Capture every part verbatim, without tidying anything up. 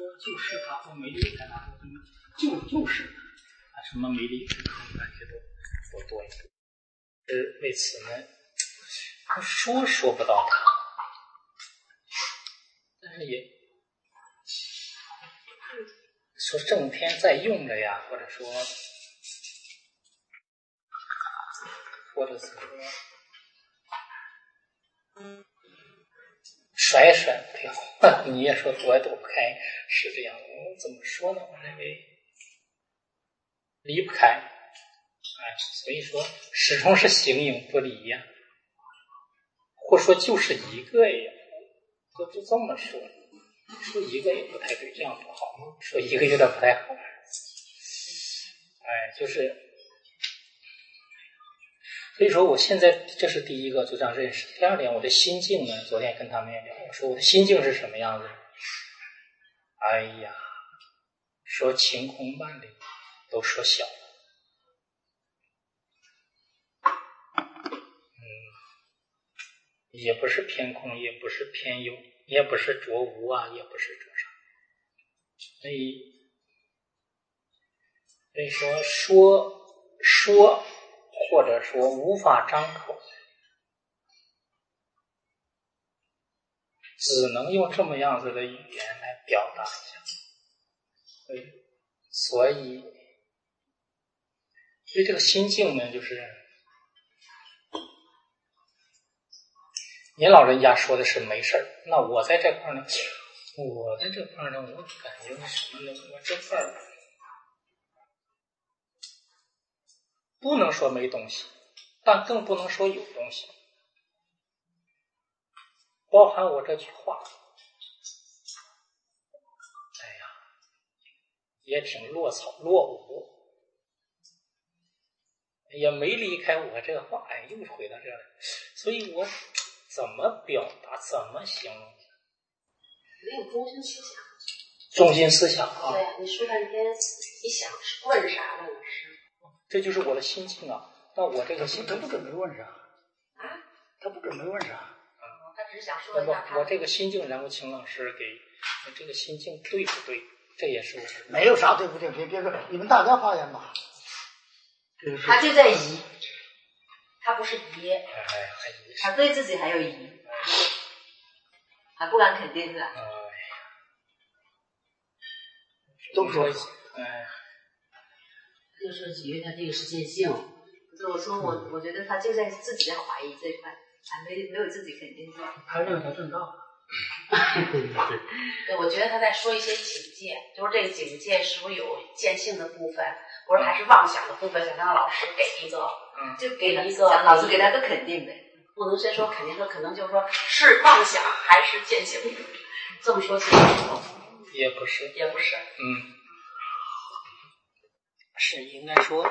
说就是他，或没离开他，或什么就就是啊，什么没离开他，感觉都都多一点。是为此呢，说说不到他，但是也说正片在用着呀，或者说，或者是说。甩甩不掉，你也说躲也躲不开，是这样。我怎么说呢？我认为离不开，哎，所以说始终是形影不离呀，或说就是一个呀，就就这么说，说一个也不太对，这样不好吗？说一个有点不太好，哎，就是。所以说我现在这是第一个就这样认识。第二点，我的心境呢，昨天跟他们也聊，我说我的心境是什么样子。哎呀，说晴空万里都说小了，嗯，也不是偏空，也不是偏有，也不是着无啊，也不是着上。所以所以说说说或者说无法张口，只能用这么样子的语言来表达一下。所以所以这个心境呢，就是您老人家说的是没事儿，那我在这块呢，我在这块呢，我感觉什么呢？我这块不能说没东西，但更不能说有东西，包含我这句话。哎呀，也挺落草落伍，也没离开我这话，哎，又回到这儿来，所以我怎么表达，怎么形容？ 没有中心思想。 中心思想啊！ 对呀，你说半天，你想问啥问的是？ 这就是我的心境啊。那我这个心境不准备问啥啊？ 他不准备问啥啊？他只是想说一下他。 我这个心境，然后请老师给我这个心境对不对？这也是我没有啥对不对，别别个，你们大家发言吧。 他就在疑，他不是疑， 哎， 他对自己还有疑，还不敢肯定的。 哎， 都说， 哎， 就是因为他这个是见性。 不是我说我，我觉得他就在自己在怀疑这一块，还没没有自己肯定过。 他认为他正道。 对，我觉得他在说一些警戒，就是这个警戒是不是有见性的部分，或者还是妄想的部分，想让老师给一个， 嗯， 就给一个老师给他个肯定的，不能先说肯定说，可能就是说是妄想还是见性，这么说清楚。 也不是， 也不是， 嗯，是应该说，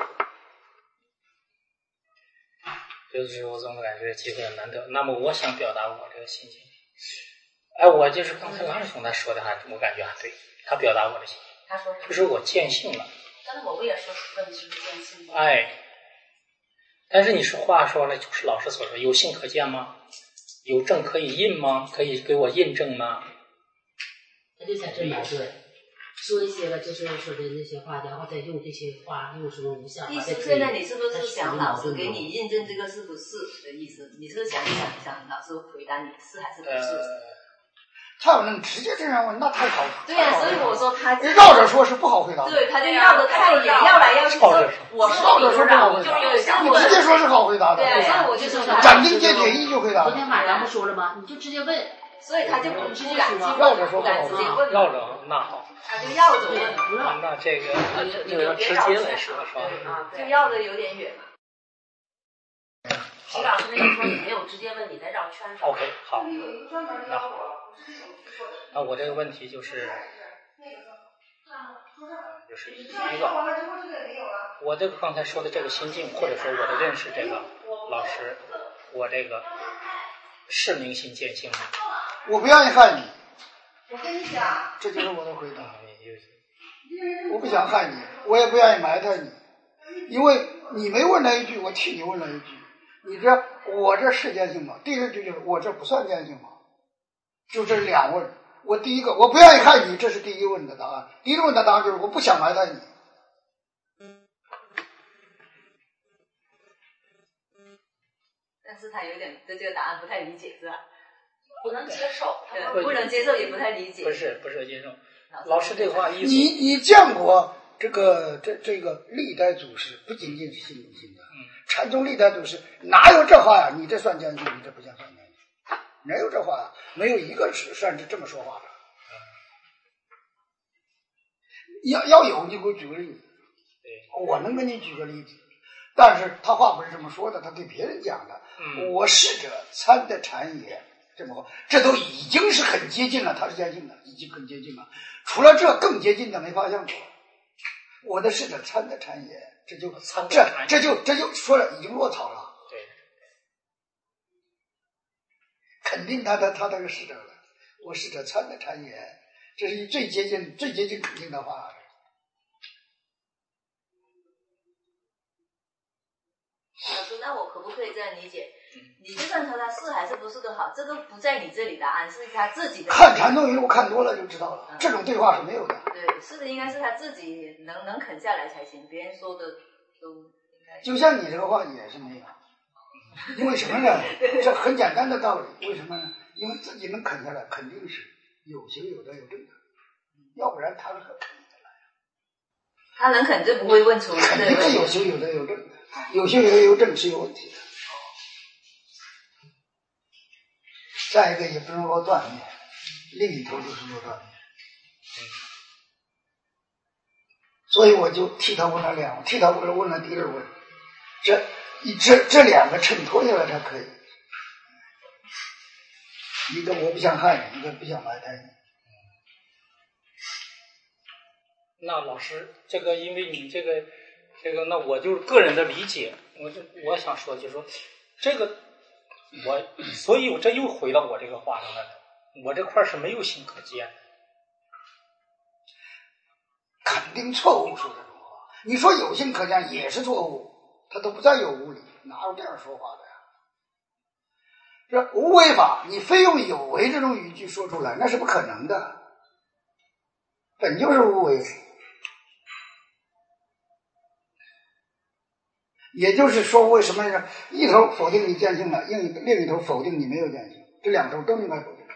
就是我总感觉机会很难得。那么我想表达我这个心情。哎，我就是刚才郎兄他说的还，我感觉还对，他表达我的心情。 他说就是我见性了。 刚才我不也说问题是见性吗？ 哎，但是你是话说了，就是老师所说，有性可见吗？有证可以印吗？可以给我印证吗？ 他就在这矛盾，说一些个就是说的那些话，然后再用这些话，用什么无相。 意思现在你是不是想老师给你印证这个是不是的意思？你是想想想老师回答你是还是不是？ 呃他要能直接这样问，那太好了。 对呀、啊，所以我说他绕着说是不好回答的。 对，他就绕着太远，绕来绕去。我绕着说不好回答，你直接说是好回答的。 对呀、啊，所以我就说斩钉截铁一句回答。 昨天晚上不说了吗？你就直接问。 所以他就不直接敢问， 绕着说不敢直接问。 绕着，那好。 他就绕着问， 不绕。 那这个这个直接来说是吧？ 啊，就绕着有点远嘛。徐老师那个说你没有直接问，你在绕圈儿。 OK， 好。那好。那我这个问题就是，就是一个，我这个刚才说的这个心境，或者说我的认识，这个老师，我这个是明心见性吗？ 我不愿意害你。 我跟你讲， 这就是我的回答。我不想害你，我也不愿意埋汰你，因为你没问了一句，我替你问了一句。你这我这是见性吗？第二句就是我这不算见性吗？就这两问。 我第一个我不愿意害你，这是第一个问的答案。第一个问的答案就是我不想埋汰你。 但是他有点对这个答案不太理解，是吧？ 不能接受， 对，不能接受也不太理解。 不是不是接受。老师这话意思， 你你见过这个这这个历代祖师，不仅仅是信不信的， 嗯， 禅宗历代祖师哪有这话呀？你这算坚信，你这不像算坚信，哪有这话呀？没有一个是算是这么说话的。要要有，你给我举个例子。 对， 我能给你举个例子，但是他话不是这么说的，他给别人讲的。 嗯， 我逝者参得禅也，这么话，这都已经是很接近了，他是坚信的，已经很接近了。除了这更接近的没发现过。我的逝者参得禅也，这就这这就这就说了，已经落草了。 对， 肯定他的他那个逝者了。我逝者参得禅也，这是最接近最接近肯定的话。 老师，那我可不可以这样理解？你就算说他是还是不是都好，这个不在你这里答案，是他自己的。 看禅宗一路看多了就知道了，嗯、这种对话是没有的。 对，是的，应该是他自己能能啃下来才行，别人说的都应该。 就像你这个话也是没有，因为什么呢？这很简单的道理，为什么呢？因为自己能啃下来，肯定是有形有德有正的，要不然他是很啃得来。 他能啃就不会问出， 肯定是有形有德有正的。有些有有正是有问题的，再一个也不能说断灭，另一头就是说断灭，所以我就替他问了两，替他问了问了第二问，这这这两个衬托下来才可以，一个我不想害你，一个不想埋汰你。 那老师，这个因为你这个。这个，那我就是个人的理解，我就我想说，就是说，这个我，所以我这又回到我这个话上来了，我这块是没有性可见的， 肯定错误说这种话。你说有性可见也是错误，他都不在有无里，哪有这样说话的呀？这无为法，你非用有为这种语句说出来，那是不可能的，本就是无为。也就是说，为什么呢？一头否定你见性了，另一另一头否定你没有见性，这两头都应该否定。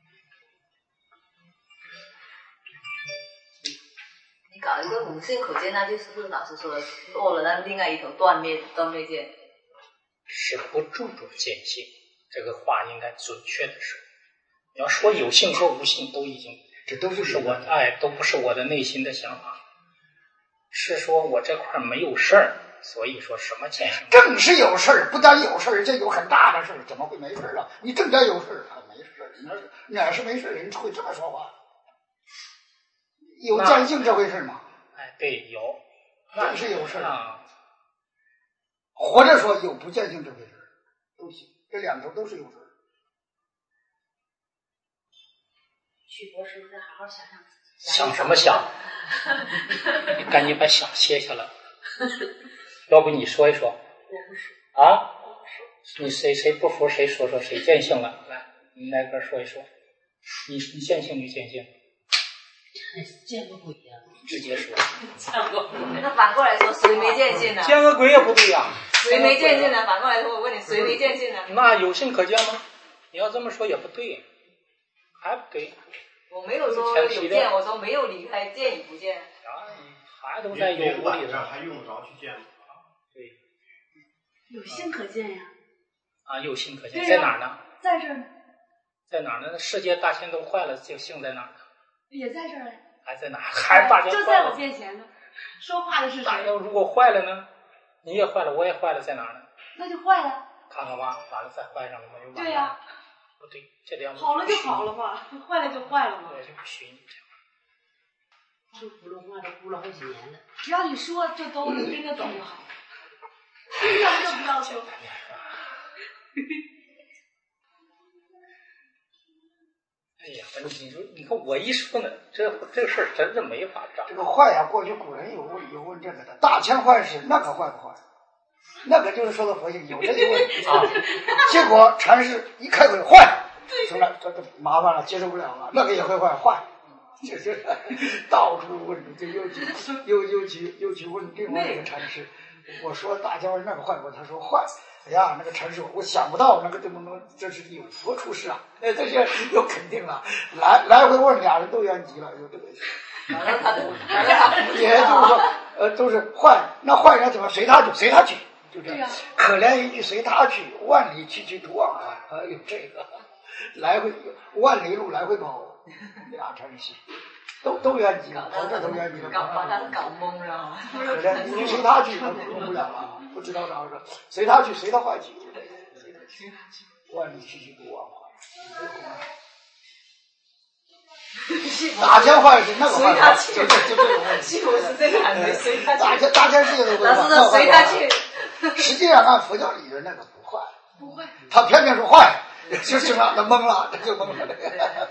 你搞一个无性可见，那就是不是老师说的落了那另外一头断灭断灭见？ 是不注重见性，这个话应该准确的说。你要说有性说无性，都已经这都是我哎，都不是我的内心的想法，是说我这块没有事儿。所以说什么见性？ 正是有事儿，不但有事儿，这有很大的事儿，怎么会没事儿啊？你正该有事儿，还没事儿，哪是哪是没事儿？人会这么说话？有见性这回事吗？ 哎，对，有， 正是有事儿。 啊， 活着说有不见性这回事都行，这两头都是有事儿。 曲博士，再好好想想。 想什么想？你赶紧把想歇下来。要不你说一说？ 我不是啊， 我不是。 你谁谁不服谁说说谁见性了？来，你来边说一说。你你见性没见性？ 见个鬼呀！ 直接说。 见个鬼。 那反过来说，谁没见性呢？ 见个鬼也不对呀。 谁没见性呢？反过来说，我问你，谁没见性呢？ 那有性可见吗？你要这么说也不对，还不对。 我没有说有见，我说没有离开见与不见。 啊，还都在有无里头， 还用得着去见吗？ 对， 有性可见呀。 啊，有性可见，在哪儿呢？ 在这儿呢。 在哪儿呢？世界大千都坏了，这性在哪儿呢？ 也在这儿嘞。 还在哪儿？还大家就在我面前呢。说话的是谁？ 大家如果坏了呢？你也坏了，我也坏了，在哪儿呢？ 那就坏了。 看看吧，完了再坏上了吗？又对呀、啊。 不对，这两好了就好了嘛，坏了就坏了嘛。 对，就不许你这样。 说普通话都พู了好几年了， 只要你说，这都跟着走就好。要就不要说。 哎呀，你说，你看我一说呢，这这个事儿真的没法整。 这个坏呀，过去古人有问有问这个的，大千坏事，那个坏不坏？那个就是说的佛性，有这一问啊。结果禅师一开口，坏， 从来这这麻烦了，接受不了了，那个也会坏坏，就是到处问，就又去又又去又去问另外一个禅师，我说大家那个坏不？他说坏。哎呀，那个禅师，我想不到那个这么能，这是有佛出世啊！哎，这些又肯定了，来来回问，俩人都圆寂了，有这个。 反正他都，反正他也就是说，呃，都是坏，那坏人怎么随他去，随他去，就这样。可怜一句随他去，万里去去独往还。还有这个，来回万里路来回跑，俩禅师都都圆寂了，跑这都圆寂了， 搞把他搞懵了。 可怜你随他去，他用不了了，不知道咋回事，随他去，随他坏去，万里去去独往还。大千坏去，那个坏法，就就就这个问题。 不是这个还没随他去。 大千大千世界都会坏。 老师说随他去。 实际上按佛教理论，那个不坏。 不会。 他偏偏说坏，就是让他懵了，这就懵了。这个。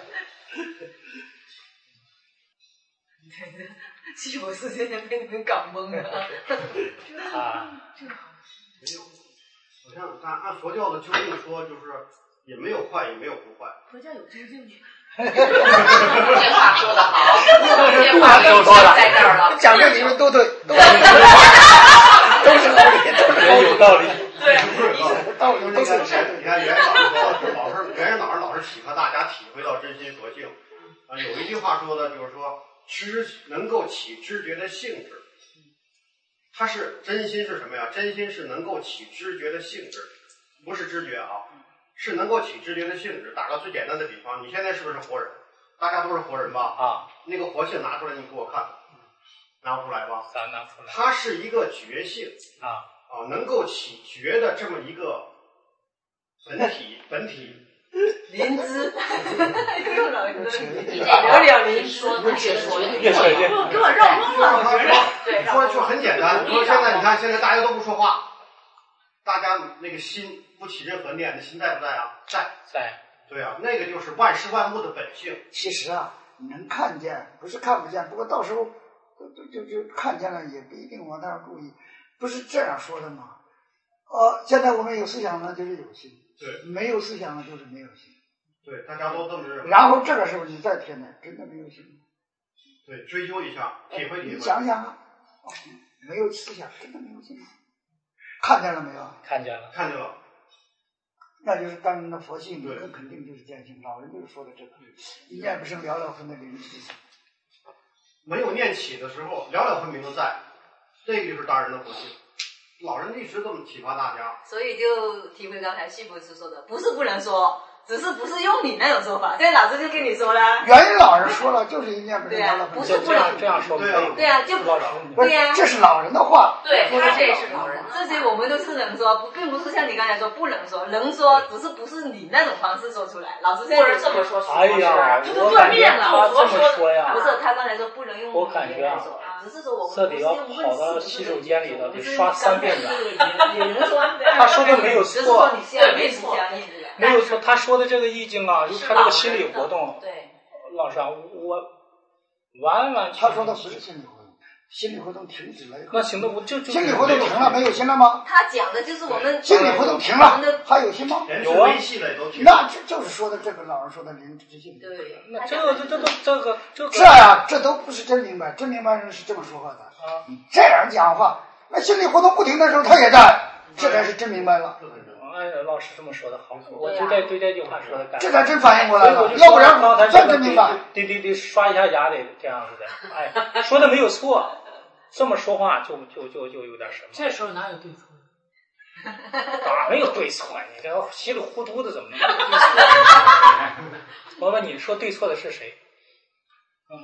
西佛世界被你们搞懵了。 啊。 没有，好像按按佛教的究竟说，就是也没有坏，也没有不坏。 佛教有知境去。 这话说得好，这话都说了， 在这儿了。 讲这里面都对，都是都是道理，都是有道理。 对，道理都是你看袁老师说，老是袁老师老是启发大家体会到真心佛性啊。有一句话说的就是说，知能够起知觉的性质。它是真心是什么呀？真心是能够起知觉的性质，不是知觉啊。是能够起知觉的性质。打个最简单的比方，你现在是不是活人？大家都是活人吧？ 啊， 那个活性拿出来，你给我看，拿不出来吧？ 咱拿出来。 它是一个觉性啊啊，能够起觉的这么一个本体，本体。 灵芝，又老灵芝， 聊聊灵说，越说越说越， 给我绕懵了，我觉得。 对， 说就很简单。你说现在你看，现在大家都不说话，大家那个心。不起任何念，那心在不在啊？在， 在。 对啊，那个就是万事万物的本性。 其实啊，你能看见，不是看不见。不过到时候就就就看见了，也不一定往那儿注意。不是这样说的吗？呃，现在我们有思想呢，就是有心； 对， 没有思想呢，就是没有心。 对，大家都这么认为。 然后这个时候你再添点，真的没有心。 对，追究一下，体会体会。 你想想啊，哦，没有思想，真的没有心。看见了没有？ 看见了， 看见了。 那就是当然的佛性，更肯定就是见性。老人就是说的这个，一念不生，了了分的灵智性。 没有念起的时候，了了分明的在，这个就是当然的佛性。老人一直这么启发大家。 所以就体会刚才西博士说的，不是不能说，只是不是用你那种说法。现在老师就跟你说了， 原因老人说了，就是一念不生，了了分明。 不是不能这样说可以。 对啊，就老师， 对呀， 这是老人的话。 对，他这也是老人，这些我们都是能说，不，并不是像你刚才说不能说，能说，只是不是你那种方式说出来。老师现在这么说， 哎呀， 我感觉他这么说呀， 不是他刚才说不能用我感觉啊， 只是说我们这得要跑到洗手间里头得刷三遍的。 也能说， 他说的没有错， 没错， 没有错，他说的这个意境啊，就他这个心理活动， 对， 老师啊，我完完全他说的不是心理活动，心理活动停止了以后， 那行的，我就就心理活动停了，没有心了吗？ 他讲的就是我们心理活动停了，还有心吗？ 有啊， 那这就是说的这个老人说的灵知性。 对， 那这个这这都这个这个这呀，这都不是真明白，真明白人是这么说话的啊。你这样讲话，那心理活动不停的时候，他也在，这才是真明白了。 哎，老师这么说的好，我就在对这句话说的感。 这才真反应过来了，要不然真真明白。 得得得刷一下牙得这样子的，哎，说的没有错，这么说话就就就就有点什么。 这时候哪有对错？ 哪没有对错？你这稀里糊涂的怎么能对错？我问你说对错的是谁？嗯，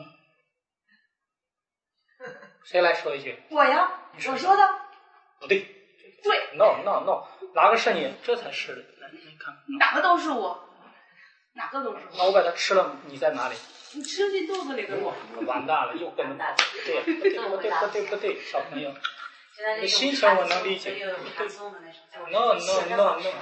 谁来说一句？ 我呀，我说的不对。 对 ，no no no， 哪个是你？这才是的。来，你看， 哪个都是我，哪个都是我。 那我把它吃了，你在哪里？ 你吃进肚子里的我。 完蛋了，又跟着跑。对，不对，不对，不对，不对，小朋友，你心情我能理解。no no no no。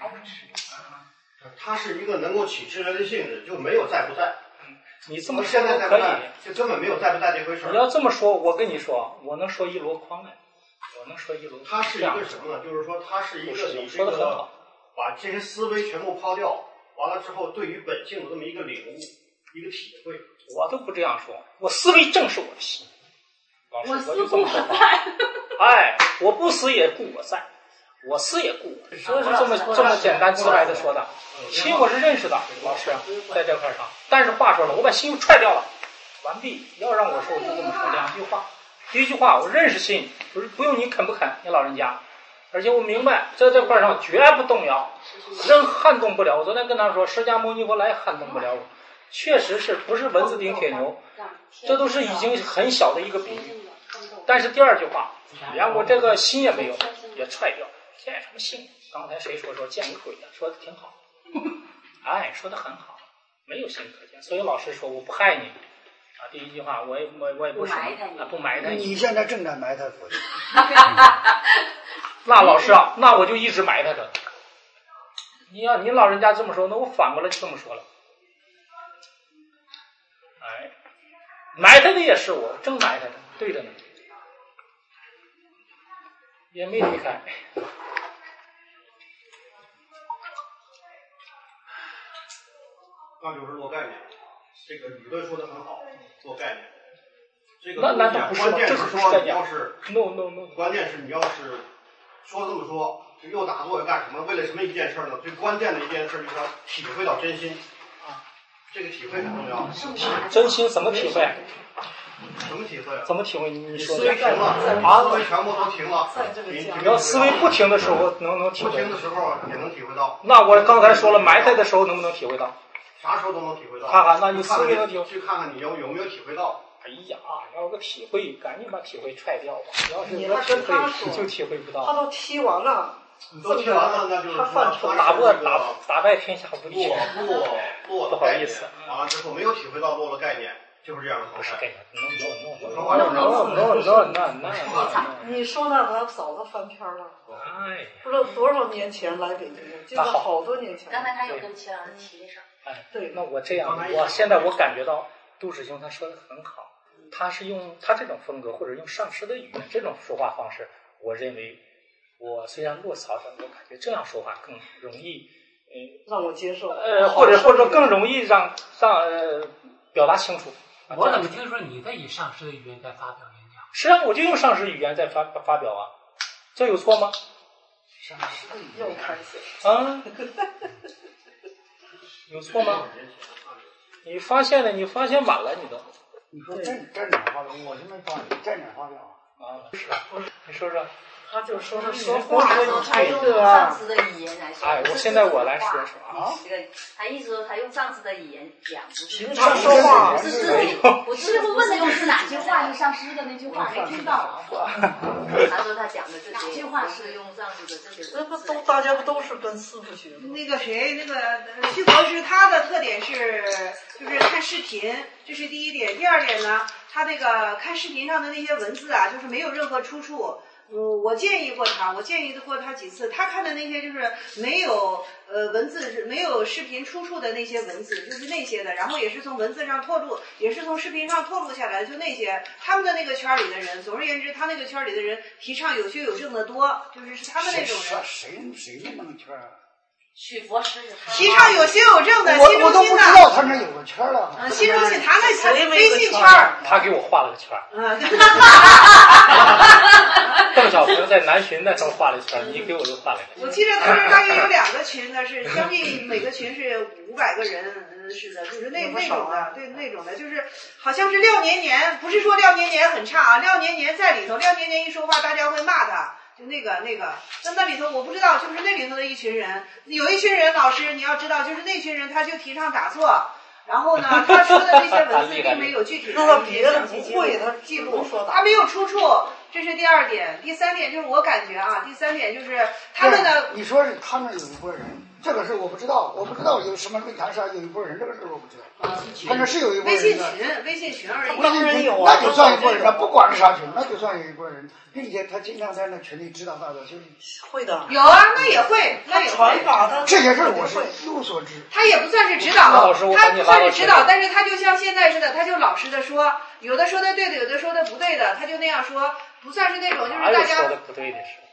它是一个能够起知觉的性质，就没有在不在。 你这么说都可以， 就根本没有在不在这回事。 你要这么说，我跟你说，我能说一箩筐哎。我能说一箩筐。 它是一个什么呢？就是说，它是一个你这说的很个好， 把这些思维全部抛掉， 完了之后对于本性的这么一个领悟，一个体会。 我都不这样说，我思维正是我的心。老师，我就这么说话。哎，我不思也故我在，我思也故我。说是这么这么简单直白的说的。心我是认识的，老师在这块上。但是话说了，我把心又踹掉了，完毕。要让我说，我就这么说两句话。第一句话，我认识心，不是不用你肯不肯，你老人家。而且我明白，在这块上绝不动摇，人撼动不了。我昨天跟他说，释迦牟尼佛来撼动不了我。确实是不是蚊子顶铁牛，这都是已经很小的一个比喻。但是第二句话，连我这个心也没有，也踹掉，见什么心？刚才谁说说见鬼的，说的挺好，哎，说的很好，没有心可见。所以老师说我不害你啊，第一句话我也我我也不是啊，不埋汰你。 你现在正在埋汰佛教。 那老师啊，那我就一直埋汰着。你要您老人家这么说，那我反过来就这么说了。哎，埋汰的也是我，正埋汰的，对着呢，也没离开。 那就是落概念，这个理论说的很好，落概念。这个那难道不是吗？ 关键是说你要是 no no no， 关键是你要是说这么说，就又打坐又干什么？为了什么一件事呢？最关键的一件事就是要体会到真心啊，这个体会很重要。 真心怎么体会？ 什么体会啊？ 怎么体会？你说思维停了，啊，思维全部都停了。你你要思维不停的时候，能能体会？ 不停的时候也能体会到。 那我刚才说了，埋汰的时候能不能体会到？ 啥时候都能体会到。 看看，那你思维能体会？ 去看看你有有没有体会到。 哎呀，要有个体会，赶紧把体会踹掉吧！要是有体会，就体会不到。 他都踢完了， 你都踢完了，那就是说打破打打败天下无敌。 落落落不好意思， 完了之后没有体会到落了概念，就是这样的状态。 不是概念 ，no no no no no no no。 你说那他早都翻篇了， 哎， 不知道多少年前来北京的，记得好多年前。 刚才他有跟齐老师提的事儿。 哎，对，那我这样，我现在我感觉到杜师兄他说的很好。他是用他这种风格，或者用上师的语言这种说话方式，我认为，我虽然落草但我感觉这样说话更容易，呃， 让我接受， 呃，或者或者更容易让让呃表达清楚。 我怎么听说你在以上师的语言在发表演讲？ 是啊，我就用上师语言在发发表啊，这有错吗？ 上师的语言又开始啊，有错吗？你发现了，你发现晚了，你都。 你说站站哪发表？我是没发表，站哪发表啊？不是，你说说。 他就说他说话他用上司的语言来说。 哎，我现在我来说说啊。 这个他意思说他用上司的语言讲，不是平常说话， 不是自己，不是不问的就是哪句话，就上司的那句话没听到。他说他讲的这哪句话是用上司的这些？ 这不都大家不都是跟师傅学的？ 那个谁，那个虚佛师，他的特点是就是看视频，这是第一点。第二点呢，他那个看视频上的那些文字啊，就是没有任何出处。嗯，我建议过他，我建议过他几次，他看的那些就是没有呃文字没有视频出处的那些文字，就是那些的，然后也是从文字上透露，也是从视频上透露下来，就那些他们的那个圈里的人，总而言之，他那个圈里的人提倡有学有证的多，就是是他们那种人。 谁谁谁那个圈啊？ 许佛师提倡有学有证的， 我新中心的。 我都不知道他那有个圈了。 嗯，新中心他那他微信圈他给我画了个圈。 嗯。 邓小平在南巡那时候画了一圈，你给我又画了一个。 我记得他是大约有两个群的，是将近每个群是五百个人似的，就是那那种的，对那种的，就是好像是廖年年，不是说廖年年很差啊，廖年年在里头，廖年年一说话大家会骂他。就那个那个，在那里头我不知道，就是那里头的一群人，有一群人老师你要知道，就是那群人他就提倡打坐，然后呢他说的这些文字并没有具体的一些详细记录，他没有出处，这是第二点。第三点就是我感觉啊，第三点就是他们的， 你说是他们有一拨人，这个是我不知道，我不知道有什么论坛上有一拨人，这个事我不知道。反正是有一拨人。 微信群，微信群而已。 微信群那就算一拨人了，不管是啥群，那就算有一拨人，并且他经常在那群里指导大家修理。 会的。 有啊，那也会，那也会。 这些事我是一无所知。 他也不算是指导，他不算是指导，但是他就像现在似的，他就老实的说，有的说的对的，有的说的不对的，他就那样说，不算是那种就是大家。 说的不对的是。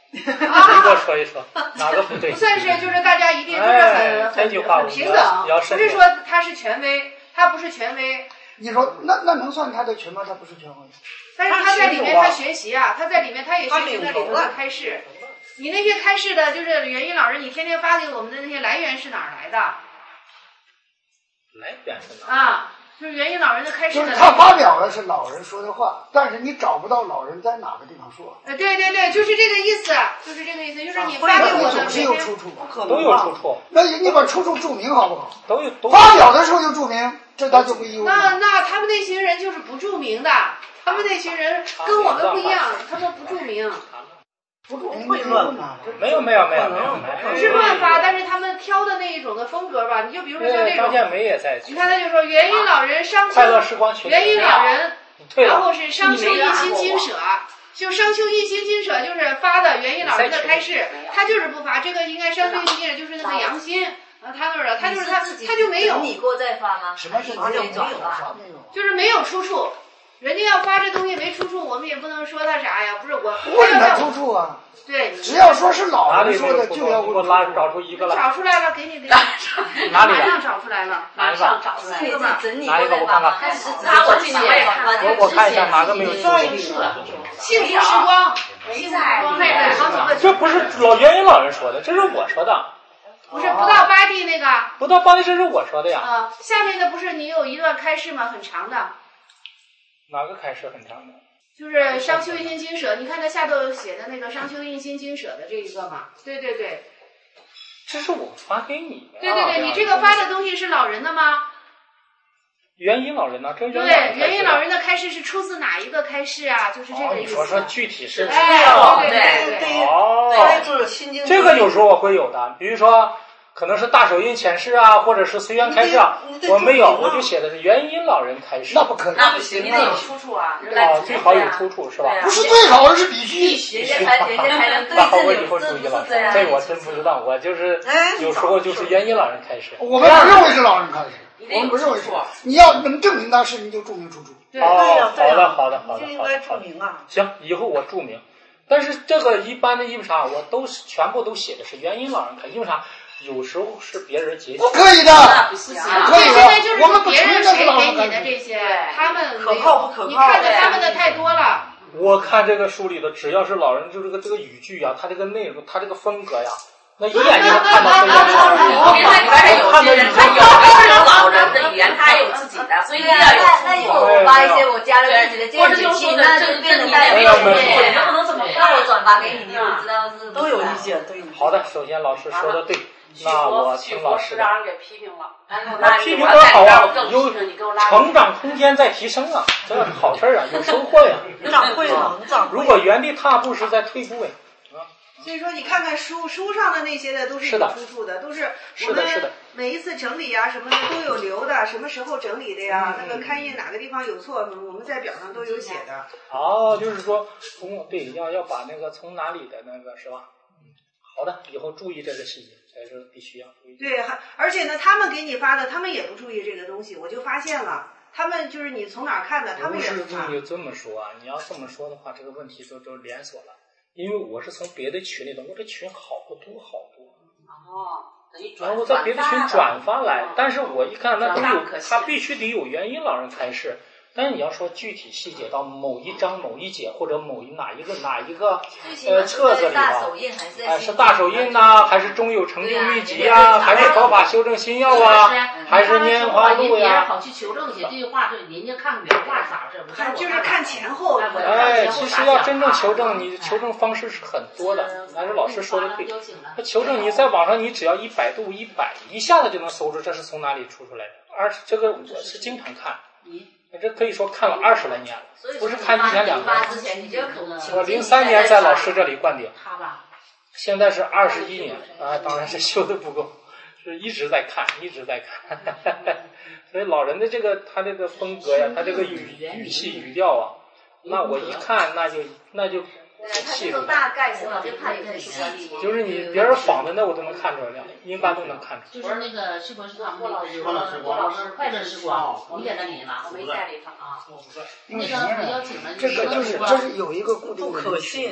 你给我说一说，哪个不对？ 不算是，就是大家一定就是很很很平等，不是说他是权威，他不是权威。 你说那那能算他的群吗？他不是权威。 但是他在里面他学习啊，他在里面他也学习那里头的开示。你那些开示的，就是元音老人，你天天发给我们的那些来源是哪儿来的？ 来源是哪儿？ 啊，就是元音老人的开示。 就是他发表的是老人说的话，但是你找不到老人在哪个地方说。 呃，对对对，就是这个意思，就是这个意思，就是你发给我的总是有出处，不可能都有出处。 那你把出处注明好不好？ 都有。都发表的时候就注明，这他就不义务。 那那他们那群人就是不注明的，他们那群人跟我们不一样，他们不注明。 不注明会乱发， 没有没有没有没有， 不是乱发，但是他们挑的那一种的风格吧，你就比如说像这种， 张建梅也在。 你看他就说元音老人商丘，元音老人，然后是商丘一心经舍，就商丘一心经舍就是发的元音老人的开示，他就是不发，这个应该商丘一心经舍就是那个杨心，啊他那儿的，他就是他他就没有。 你过再发吗？ 什么是没有转发？ 就是没有出处。人家要发这东西没出处，我们也不能说他啥呀。不是我， 问他出处啊。 对， 只要说是老人说的，就要给我拉找出一个来。 找出来了，给你给你。 哪里？ 马上找出来了， 马上找出来。这个嘛， 哪一个？我看看。 他我今年也看。 我我看一下哪个没有出处。 幸福时光，幸福时光那个好几个。 这不是老元音老人说的，这是我说的。 不是不到八地那个。 不到八地，这是我说的呀。 啊，下面的不是你有一段开示吗？很长的。 哪个开始很长的？ 就是商丘一心经舍，你看它下头写的那个商丘一心经舍的这一个嘛？对对对。 这是我发给你的。 对对对，你这个发的东西是老人的吗？ 元音老人呢？这对，元音老人的开示是出自哪一个开示啊？就是这个意思。 你说说具体是？ 哎，对对对。 哦。这个有时候我会有的，比如说。可能是大手印前世啊，或者是随缘开示啊，我没有，我就写的是元音老人开示。 那不可以， 那不行，你得有出处啊。 哦，最好有出处是吧？ 不是最好，而是必须。 必须，人家才人家才能对那我以后注意了，这我真不知道，我就是有时候就是元音老人开示。 我们不认为是老人开示，我们不认为是。你要能证明他是，你就注明出处。 哦，好的，好的，好的， 就应该注明啊。 行，以后我注明。但是这个一般的因为啥，我都是全部都写的是元音老人开，因为啥？有时候是别人截取， 不可以的， 不行， 可以的。 我们不别人谁给你的的这些，他们可靠不可靠？ 你看的他们的太多了。 我看这个书里的，只要是老人，就这个这个语句呀，他这个内容，他这个风格呀，那一眼就能看到这个。 我跟他里边有些人，他有的是老人的语言，他还有自己的，所以一定要有。 那以后我发一些我加了自己的见解器，那就变成带有没有不能这么。 那我转发给你，你就知道是都有意见，都有意见。 好的，首先老师说的对。那我听老师的， 让人给批评了。 那批评多好啊，有成长空间在提升啊，这是好事啊，有收获呀。 长会了，长。 如果原地踏步是在退步哎。 所以说，你看看书书上的那些的都是有出处的，都是我们每一次整理呀什么的都有留的，什么时候整理的呀？那个刊印哪个地方有错，我们在表上都有写的。 哦，就是说，从对要要把那个从哪里的那个是吧？好的，以后注意这个细节，这是必须要注意。 对，而且呢，他们给你发的，他们也不注意这个东西，我就发现了，他们就是你从哪儿看的，他们也不发。不是你这么说啊，你要这么说的话，这个问题就都连锁了。因为我是从别的群里头，我这群好多好多。 哦， 然后我在别的群转发来，但是我一看那都有，他必须得有元音老人开示。但是你要说具体细节到某一章某一节或者某一哪一个哪一个呃册子里头，哎是大手印呐、啊，还是中有成就秘籍呀、啊，还是佛法修正心要啊，还是拈花录呀？ 好去求证去，这句话对人家看原话咋是？ 看就是看前后。 哎，其实要真正求证，你求证方式是很多的。但是老师说的对，他求证你在网上你只要一百度一百，一下子就能搜出这是从哪里出出来的。而且这个我是经常看。这可以说看了二十来年了，不是看一年两年。我零三年在老师这里灌顶，现在是二十一年啊，当然是修的不够，是一直在看，一直在看。所以老人的这个他这个风格呀，他这个语语气语调啊，那我一看那就那就记住了。 大概是吧，就看有点细节。 就是你别人仿的那我都能看出来，一般都能看出来。 就是那个徐博士他们那个郭老师快乐时光，你在那里吗？我没在里头啊。那个比较紧的， 这个就是这是有一个固定的不可信。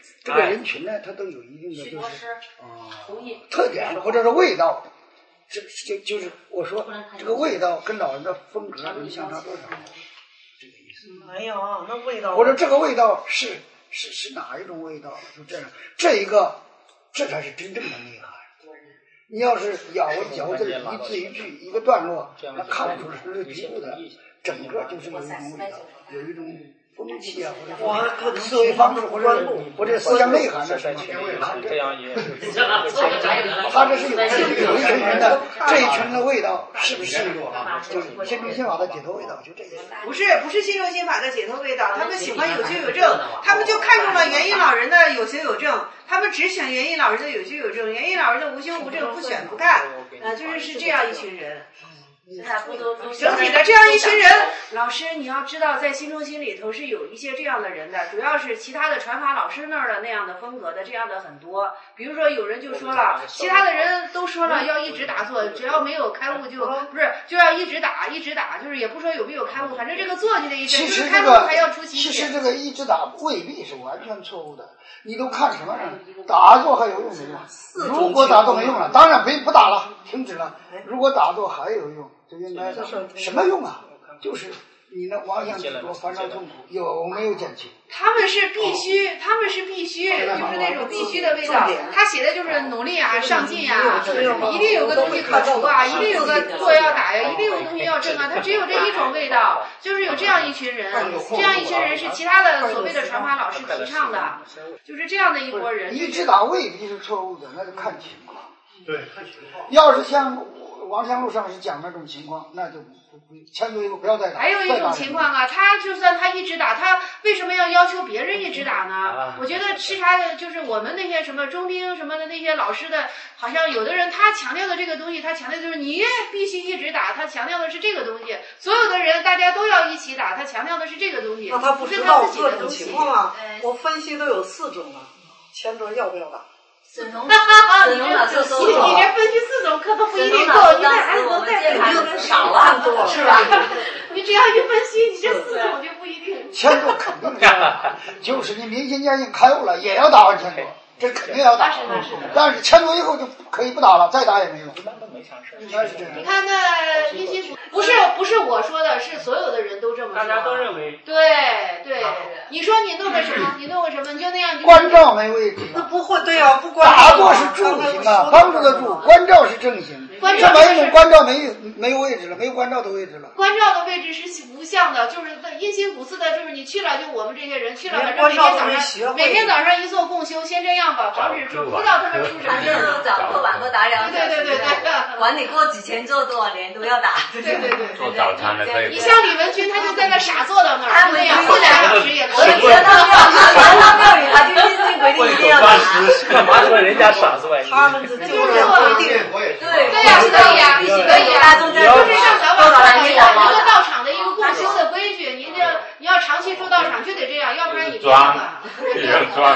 这个人群呢，它都有一定的就是啊特点或者是味道。这就就是我说这个味道跟老人的风格能相差多少？这个意思。 哎呀，那味道。 或者这个味道是是是哪一种味道？就这样，这一个这才是真正的内涵。你要是咬嚼字一字一句一个段落，那看不出是是局部的，整个就是有一种味道，有一种风气啊，或者思维方式，或者或者思想内涵的什么。 这样也是。 他这是有有一群人的这一群的味道，是不是就是心中心法的解脱味道？就这些。 不是不是心中心法的解脱味道，他们喜欢有修有证，他们就看中了元音老人的有修有证。他们只选元音老人的有修有证，元音老人的无修无证不选不看，啊，就是是这样一群人。整体的这样一群人，老师你要知道，在新中心里头是有一些这样的人的，主要是其他的传法老师那儿的那样的风格的，这样的很多。比如说有人就说了，其他的人都说了要一直打坐，只要没有开悟就不是就要一直打一直打，就是也不说有没有开悟，反正这个坐就这一阵，就是开悟还要出奇。 其实这个一直打未必是完全错误的。你都看什么呢？打坐还有用没用？如果打坐没用了，当然不不打了，停止了。如果打坐还有用，就应该什么用啊？就是你的妄想执着、烦恼痛苦有没有减轻？ 他们是必须，他们是必须，就是那种必须的味道。他写的就是努力啊、上进啊，一定有个东西可除啊，一定有个坐要打呀，一定有个东西要正啊。他只有这一种味道，就是有这样一群人，这样一群人是其他的所谓的传法老师提倡的，就是这样的一拨人。 一直打未必是错误的，那就看情况。 对，看情况。 要是像王香路上是讲那种情况，那就不不前途以后不要再打。 还有一种情况啊，他就算他一直打，他为什么要要求别人一直打呢？啊、我觉得是他的，就是我们那些什么中兵什么的那些老师的，好像有的人他强调的这个东西，他强调就是你必须一直打，他强调的是这个东西。所有的人大家都要一起打，他强调的是这个东西。 那他不知道各种情况啊，我分析都有四种啊，前者要不要打？ 沈龙，沈龙老师说你你连分析四种课都不一定够，你还能再分析少啊，是吧？ 你只要一分析，你这四种就不一定。 前者肯定是，就是你明心见性开悟了，也要打完前者，这肯定要打。但是前者以后就可以不打了，再打也没用。 一般都没啥事。 应该是这样。 你看那一些不是不是我说的，是所有的人都这么说。 大家都认为。 对对，你说你弄个什么？你弄个什么？你就那样。 关照没位置。 那不会，对呀，不关照。 打坐是助行啊，帮助的助，关照是正行。这玩意儿关照没没有位置了，没有关照的位置了。 关照的位置是无相的，就是因心古寺的，就是你去了，就我们这些人去了，反正每天早上每天早上一做共修，先这样吧，防止说不知道他们出什么事儿。 早课晚课打两对对对对， 管你过几千做多少年都要打。 对对对， 做早餐的可以。 你像李文军，他就在那傻坐到那儿，他那样一两小时也可以。 我到庙里，他就硬性规定一定要打。 干嘛说人家傻坐呀？ 他们这就是规定。 对对呀，可以呀，可以呀，就是上早晚课一个道场的一个共修的规矩，你这你要长期住道场就得这样，要不然你装啊。装。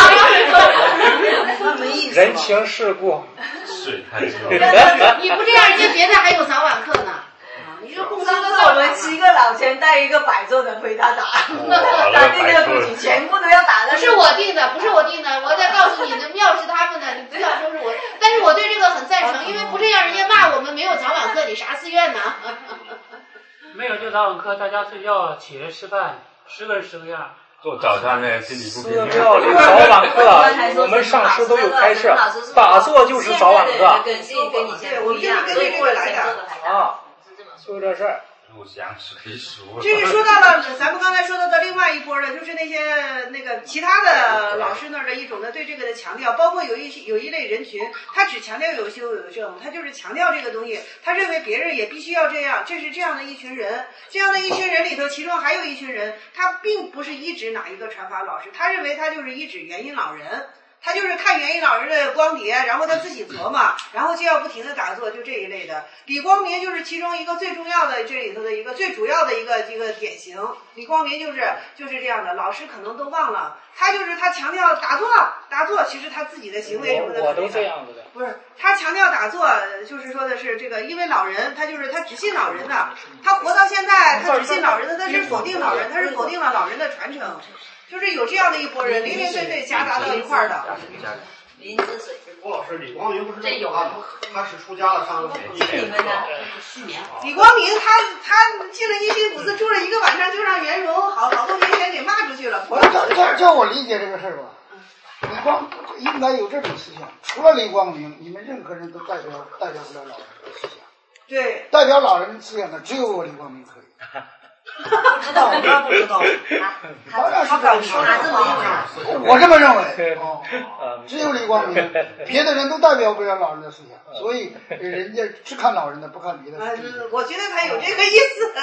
人情世故。 是， 你不这样，人家别的还有早晚课呢。你说共修的我们七个老千带一个百座的陪他打，打定这个规矩，全部都要打的。 不是我定的，不是我定的，我在告诉你的，庙是他们的，你不要说是我。但是我对这个很赞成，因为不这样，人家骂我们没有早晚课，你啥寺院呢？ 没有就早晚课，大家睡觉起来吃饭，十个人十个样。 做早餐的心里不平衡。 寺庙里早晚课，我们上师都有开设，打坐就是早晚课。 跟跟以前不一样，所以过来的啊，就这事儿。 入乡随俗。 这是说到了咱们刚才说到的另外一波的，就是那些那个其他的老师那儿的一种的对这个的强调，包括有一有一类人群，他只强调有修有证，他就是强调这个东西，他认为别人也必须要这样，这是这样的一群人，这样的一群人里头，其中还有一群人，他并不是一指哪一个传法老师，他认为他就是一指元音老人。他就是看元音老人的光碟，然后他自己琢磨，然后就要不停的打坐，就这一类的。李光明就是其中一个最重要的这里头的一个最主要的一个一个典型。李光明就是就是这样的，老师可能都忘了，他就是他强调打坐打坐，其实他自己的行为什么的， 我我都这样子的。 不是他强调打坐，就是说的是这个，因为老人他就是他只信老人的，他活到现在他只信老人的，他是否定老人，他是否定了老人的传承。 就是有这样的一拨人，零零碎碎夹杂到一块儿的。 林子水。 郭老师，李光明不是这有他他是出家了上个北京。 是你们的？去年。 李光明他他进了一心古寺住了一个晚上，就让袁荣好好多年前给骂出去了。 我这这这我理解这个事儿吧。李光应该有这种思想，除了李光明，你们任何人都代表代表不了老人的思想。 对， 代表老人思想的只有我李光明可以。 不知道，他不知道。 当然是敢说他这么认为。 我这么认为。哦，只有李光明，别的人都代表不了老人的思想，所以人家只看老人的，不看别的。 嗯，我觉得他有这个意思。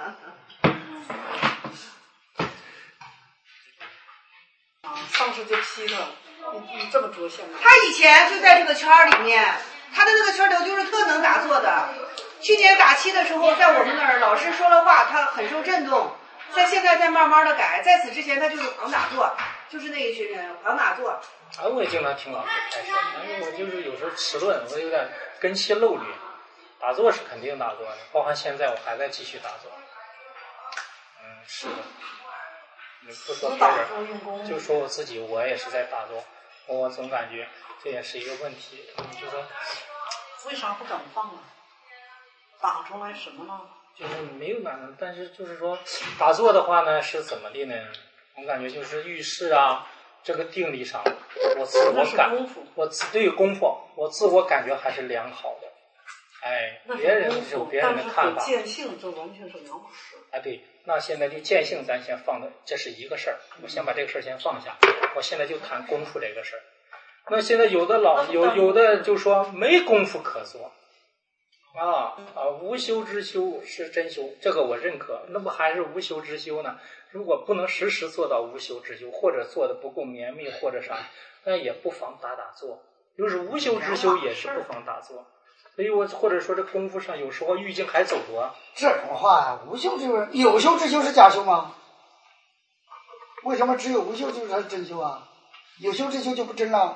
啊，上次就批他，你你这么着相。 他以前就在这个圈儿里面，他的那个圈里头就是特能打坐的。去年打七的时候，在我们那儿老师说了话，他很受震动。在现在在慢慢的改，在此之前他就是狂打坐，就是那一群人狂打坐。 啊，我也经常听老师开示，但是我就是有时候迟钝，我有点根气漏略。打坐是肯定打坐的，包含现在我还在继续打坐。嗯，是的。你不说别人，就说我自己，我也是在打坐。我总感觉这也是一个问题，就说为啥不敢放啊？打出来什么呢？ 就是没有打，但是就是说打坐的话呢，是怎么的呢？我感觉就是遇事啊，这个定力上，我自我感，我自对功夫，我自我感觉还是良好的。哎，别人有别人的看法。 见性这完全是两码事。 哎，对，那现在就见性，咱先放的，这是一个事儿。我先把这个事儿先放下，我现在就谈功夫这个事儿。那现在有的老有有的就说没功夫可做。啊啊！无修之修是真修，这个我认可。那不还是无修之修呢？如果不能时时做到无修之修，或者做的不够绵密，或者啥，那也不妨打打坐。就是无修之修也是不妨打坐。所以我或者说这功夫上有时候欲境还走着。 这种话呀，无修之修，有修之修是假修吗？为什么只有无修之修才是真修啊？有修之修就不真了？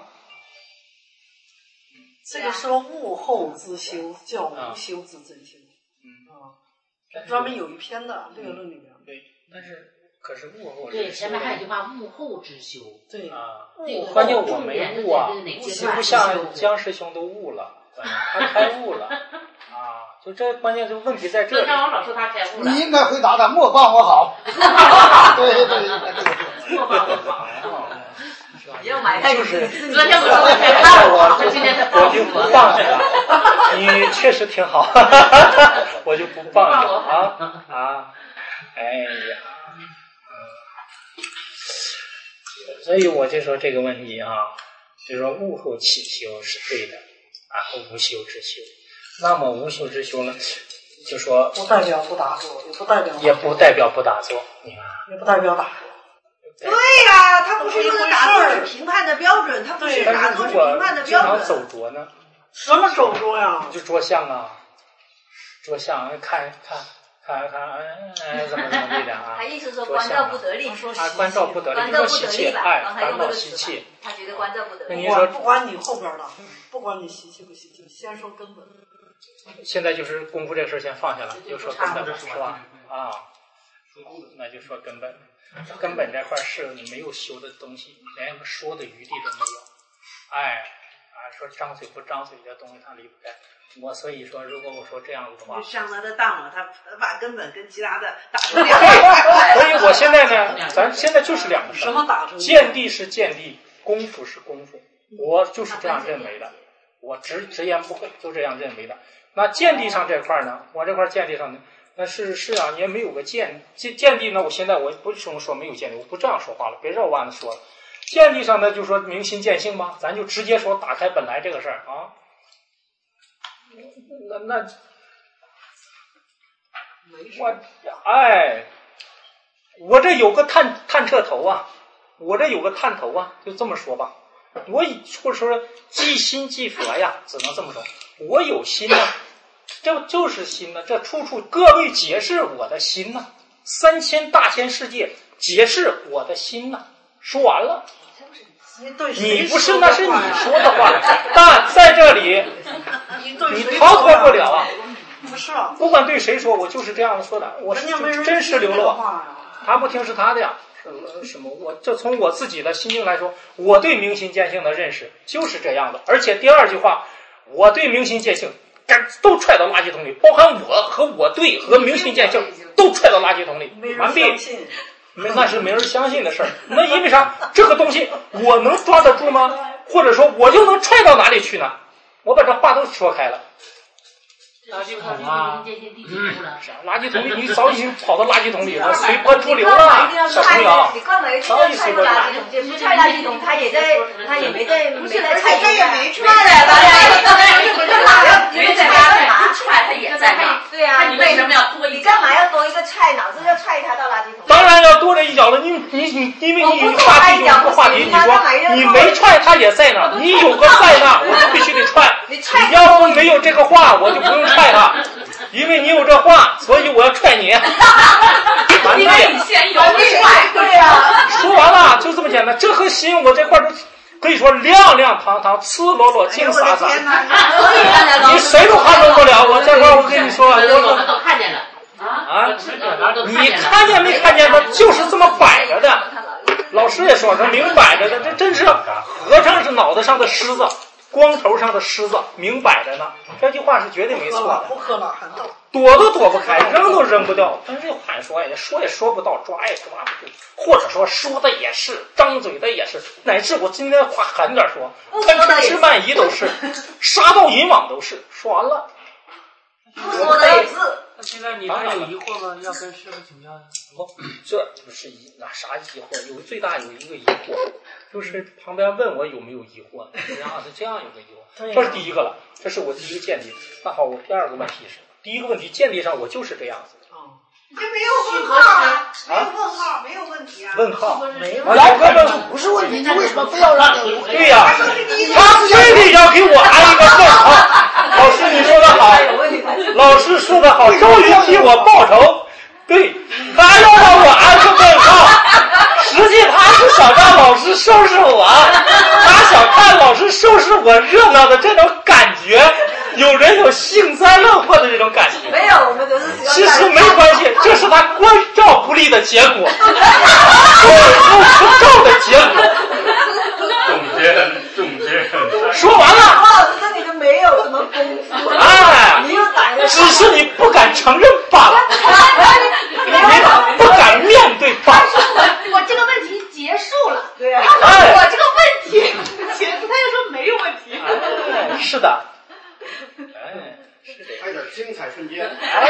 这个说物后自修叫无修自真修，嗯啊，专门有一篇的《略论》里面。 对，但是可是物后对，前面还有一句话，物后之修。 对啊， 关键我没悟啊，不像姜师兄都悟了，他开悟了啊，就这关键就问题在这里。 刚刚老说他开悟了。 你应该回答他，莫帮我好。对对对对， 莫帮我好。 要买太就是昨天我说才看我， 今天才我就不放下了。你确实挺好，我就不放下啊啊！哎呀，所以我就说这个问题啊，就说物后起修是对的，然后无修之修。那么无修之修呢，就说不代表不打坐，也不代表也不代表不打坐，你看， 也不代表打坐。 对呀、啊，他不是说的打坐是评判的标准，他不是打坐是评判的标准。 经常走着呢？ 什么走着呀？ 就着相啊，着相看看看看，哎，怎么怎么地的啊？ 他意思说关照不得力， 啊，关照不得力，就说习气，哎，烦恼习气。 他觉得关照不得力。 你说不管你后边的，不管你习气不习气，先说根本。 现在就是功夫这个事儿先放下了，就说根本是吧？啊，那就说根本。根本这块是你没有修的东西，连个说的余地都没有。哎，啊，说张嘴不张嘴的东西他离不开。我所以说，如果我说这样子的话， 上他的当了，他把根本跟其他的打成两个。所以我现在呢，咱现在就是两个事。 什么打成？ 见地是见地，功夫是功夫，我就是这样认为的。我直直言不讳，就这样认为的。那见地上这块呢，我这块见地上呢。那是是啊，你也没有个见见见地呢。我现在我不是说没有见地，我不这样说话了，别绕弯子说了。见地上呢，就说明心见性吧，咱就直接说打开本来这个事儿啊。那那我哎，我这有个探探彻头啊，我这有个探头啊，就这么说吧。我以或者说即心即佛呀，只能这么说。我有心啊。这就是心呢，这处处各位解释我的心呢，三千大千世界解释我的心呢，说完了。你不是那是你说的话，但在这里你逃脱不了啊。 不是啊， 不管对谁说，我就是这样说的，我是真实流露。他不听是他的呀， 是什么？我就从我自己的心境来说，我对明心见性的认识就是这样的。而且第二句话，我对明心见性都踹到垃圾桶里，包含我和我对和明心见性都踹到垃圾桶里，完毕。没，那是没人相信的事儿。那因为啥？这个东西我能抓得住吗？或者说我就能踹到哪里去呢？我把这话都说开了。 垃圾桶啊， 嗯，垃圾桶里你早已经跑到垃圾桶里了，随波逐流了，小朋友。 你干嘛一定要踹到垃圾桶去？不踹垃圾桶，他也在，他也没在，没在拆。 他也没踹。 干嘛要没在干嘛？踹他也在那。 对啊， 你为什么要多一？ 你干嘛要多一个踹？脑子要踹他到垃圾桶？ 当然要多这一脚了，你你你，因为你话题有个话题，你说你没踹他也在那，你有个在那，我就必须得踹。你要不没有这个话，我就不用踹他，因为你有这话，所以我要踹你。 因为你先有踹，对呀。 说完了，就这么简单。这和心我这块都可以说亮亮堂堂、赤裸裸、净洒洒。你谁都看受不了。我这块我跟你说， 我们都看见了啊！你看见没看见？他就是这么摆着的。老师也说是明摆着的，这真是和尚是脑袋上的虱子。光头上的虱子明摆着呢，这句话是绝对没错的。 不喝了，喊到躲都躲不开，扔都扔不掉，但是又喊说也说也说不到，抓也抓不住，或者说说的也是，张嘴的也是，乃至我今天话狠点说，贪嗔痴慢疑都是，杀盗淫妄都是。说完了， 不说的也是。 那现在你还有疑惑吗？要跟师傅请教呀。 哦，这不是疑那啥疑惑？有最大有一个疑惑，就是旁边问我有没有疑惑，然后是这样有个疑惑，这是第一个了，这是我第一个见地。那好，我第二个问题是，第一个问题见地上我就是这样子。 你这没有问号啊？没有问号，没有问题啊？ 问号没有问不是问题，你为什么非要让这个？ 对呀、啊，他非得要给我安一个问号。老师你说的好，老师说的好，终于替我报仇。对，他要让我安个问号，实际他是想让老师收拾我，他想看老师收拾我热闹的这种感觉，有人有幸灾乐祸的这种感觉。 没有，我们都是其实没关系，这是他关照不力的结果，关照不照的结果。 总结，总结。 说完了。 老师这里就没有什么功夫。 哎， 你又打一个。 只是你不敢承认罢了，你不敢面对罢了。 我这个问题结束了。 对呀、啊。 他说我这个问题结束，他又说没有问题。 哎，是的。哎，是的。 还有点精彩瞬间。 哎，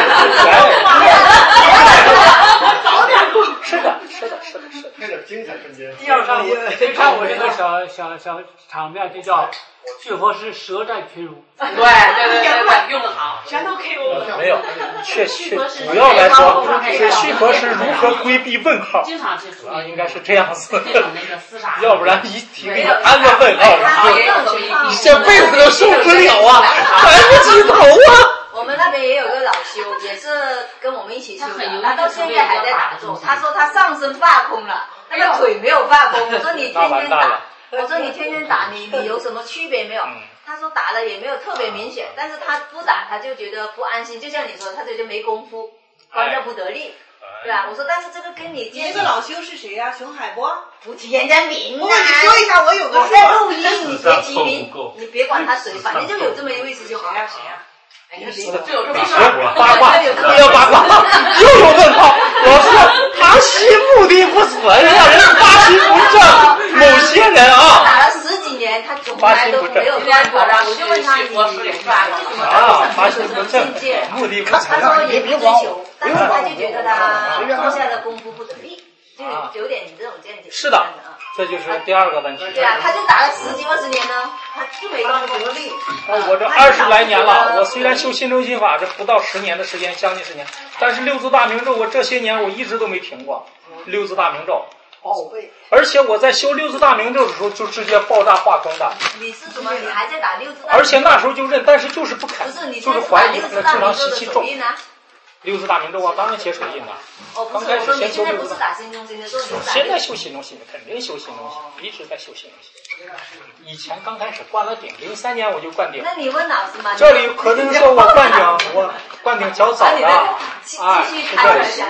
早点录。 是的，是的，是的，是的。 还有点精彩瞬间。 第二上这看我这个小小小场面就叫续佛师舌战群儒。 对对对对，用得好， 全都 K O 了。 没有，确确主要来说是续佛师如何规避问号， 经常是主要应该是这样子， 这种那个厮杀， 要不然一提给你安个问号， 你就这辈子都受不了啊，抬不起头啊。 我们那边也有个老修，也是跟我们一起修的，他到现在还在打坐。他说他上身发空了，那个腿没有发空。我说你天天打，我说你天天打，你你有什么区别没有？他说打了也没有特别明显，但是他不打他就觉得不安心，就像你说，他就觉得没功夫，观照不得力，对吧？我说但是这个跟你你这个老修是谁呀、啊？熊海波？ 不提人家名啊！ 不，你说一下，我有个我在录音，你别提名，你别管他谁，反正就有这么一位师兄。谁呀谁呀？哎，你别就有这么八卦，不要八卦，又有问号。老师，他心目的不纯，让人八心不正。某些人啊， 打了十几年，他从来都没有断过。我就问他，你为什么啊？八心不正，目的不纯。 他说也不追求，但是他就觉得他放下的功夫不得力，就有点你这种见解。 是的。这就是第二个问题。 对啊，他就打了十几二十年呢，他就没断过力。 我这二十来年了，我虽然修心中心法这不到十年的时间，将近十年，但是六字大明咒我这些年我一直都没停过。六字大明咒， 宝贝。 而且我在修六字大明咒的时候就直接爆炸化空的。 你是什么？你还在打六字大明咒？ 而且那时候就认，但是就是不肯， 不是你就是怀疑那正常习气重。 六字大明咒啊，当然写手印的。 哦， 刚开始先修六字。 现在修心中心，肯定修心中心，一直在修心中心。以前刚开始灌了顶，零三年我就灌顶。 那你问老师嘛？ 这里可能说我灌顶，我灌顶较早的。 继续开始讲讲。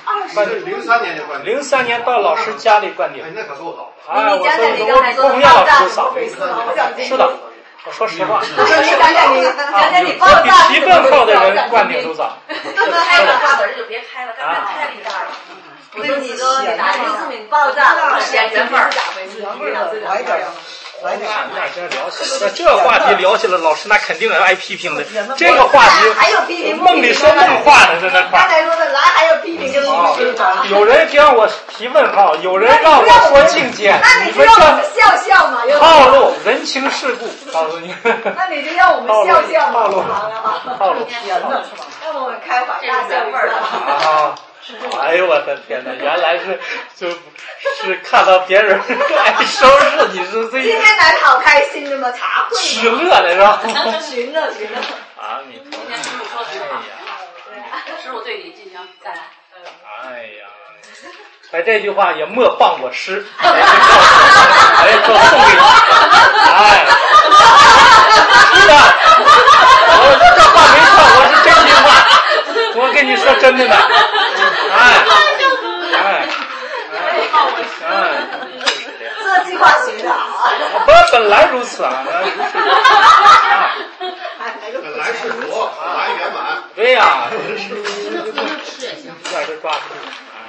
那是零三年的观点。 零三年到老师家里灌顶。 哎，那可够早。 哎，我说你刚才说我洪亮老师早。 是是的，我说实话。 你讲讲你，讲讲你爆比炸。 提问号的人灌顶都早。 刚刚开了大本就别开了，刚才太厉害了。我说你说你打六十米爆炸了，显原本咋回事？ 来点儿。 来点儿，那这聊起来，这话题聊起来，老师那肯定是挨批评的。这个话题还有批评， 梦里说梦话呢，在那块。 刚才说的来还有批评跟批评。 有人让我提问号，有人让我说境界， 那你就让我们笑笑嘛， 套路人情世故，告诉你。 那你就让我们笑笑嘛， 套路，套路， 甜的是吧？ 让我们开怀大笑味儿啊！哎呦我的天哪！原来是就是看到别人爱收拾你是最。 今天来好开心的嘛，茶会。 取乐的是吧？ 寻乐寻乐。 啊，你今天师傅说的好，师傅对你进行赞。 哎呀，哎，这句话也莫谤我师，哎，说送给你，哎，是的，我这话没错，我是真心话。我跟你说真的呢，哎，哎，哎， 这句话学的好啊！ 我本来如此啊，啊， 本来是佛，来圆满。 对呀， 是也行， 这是抓不住，哎，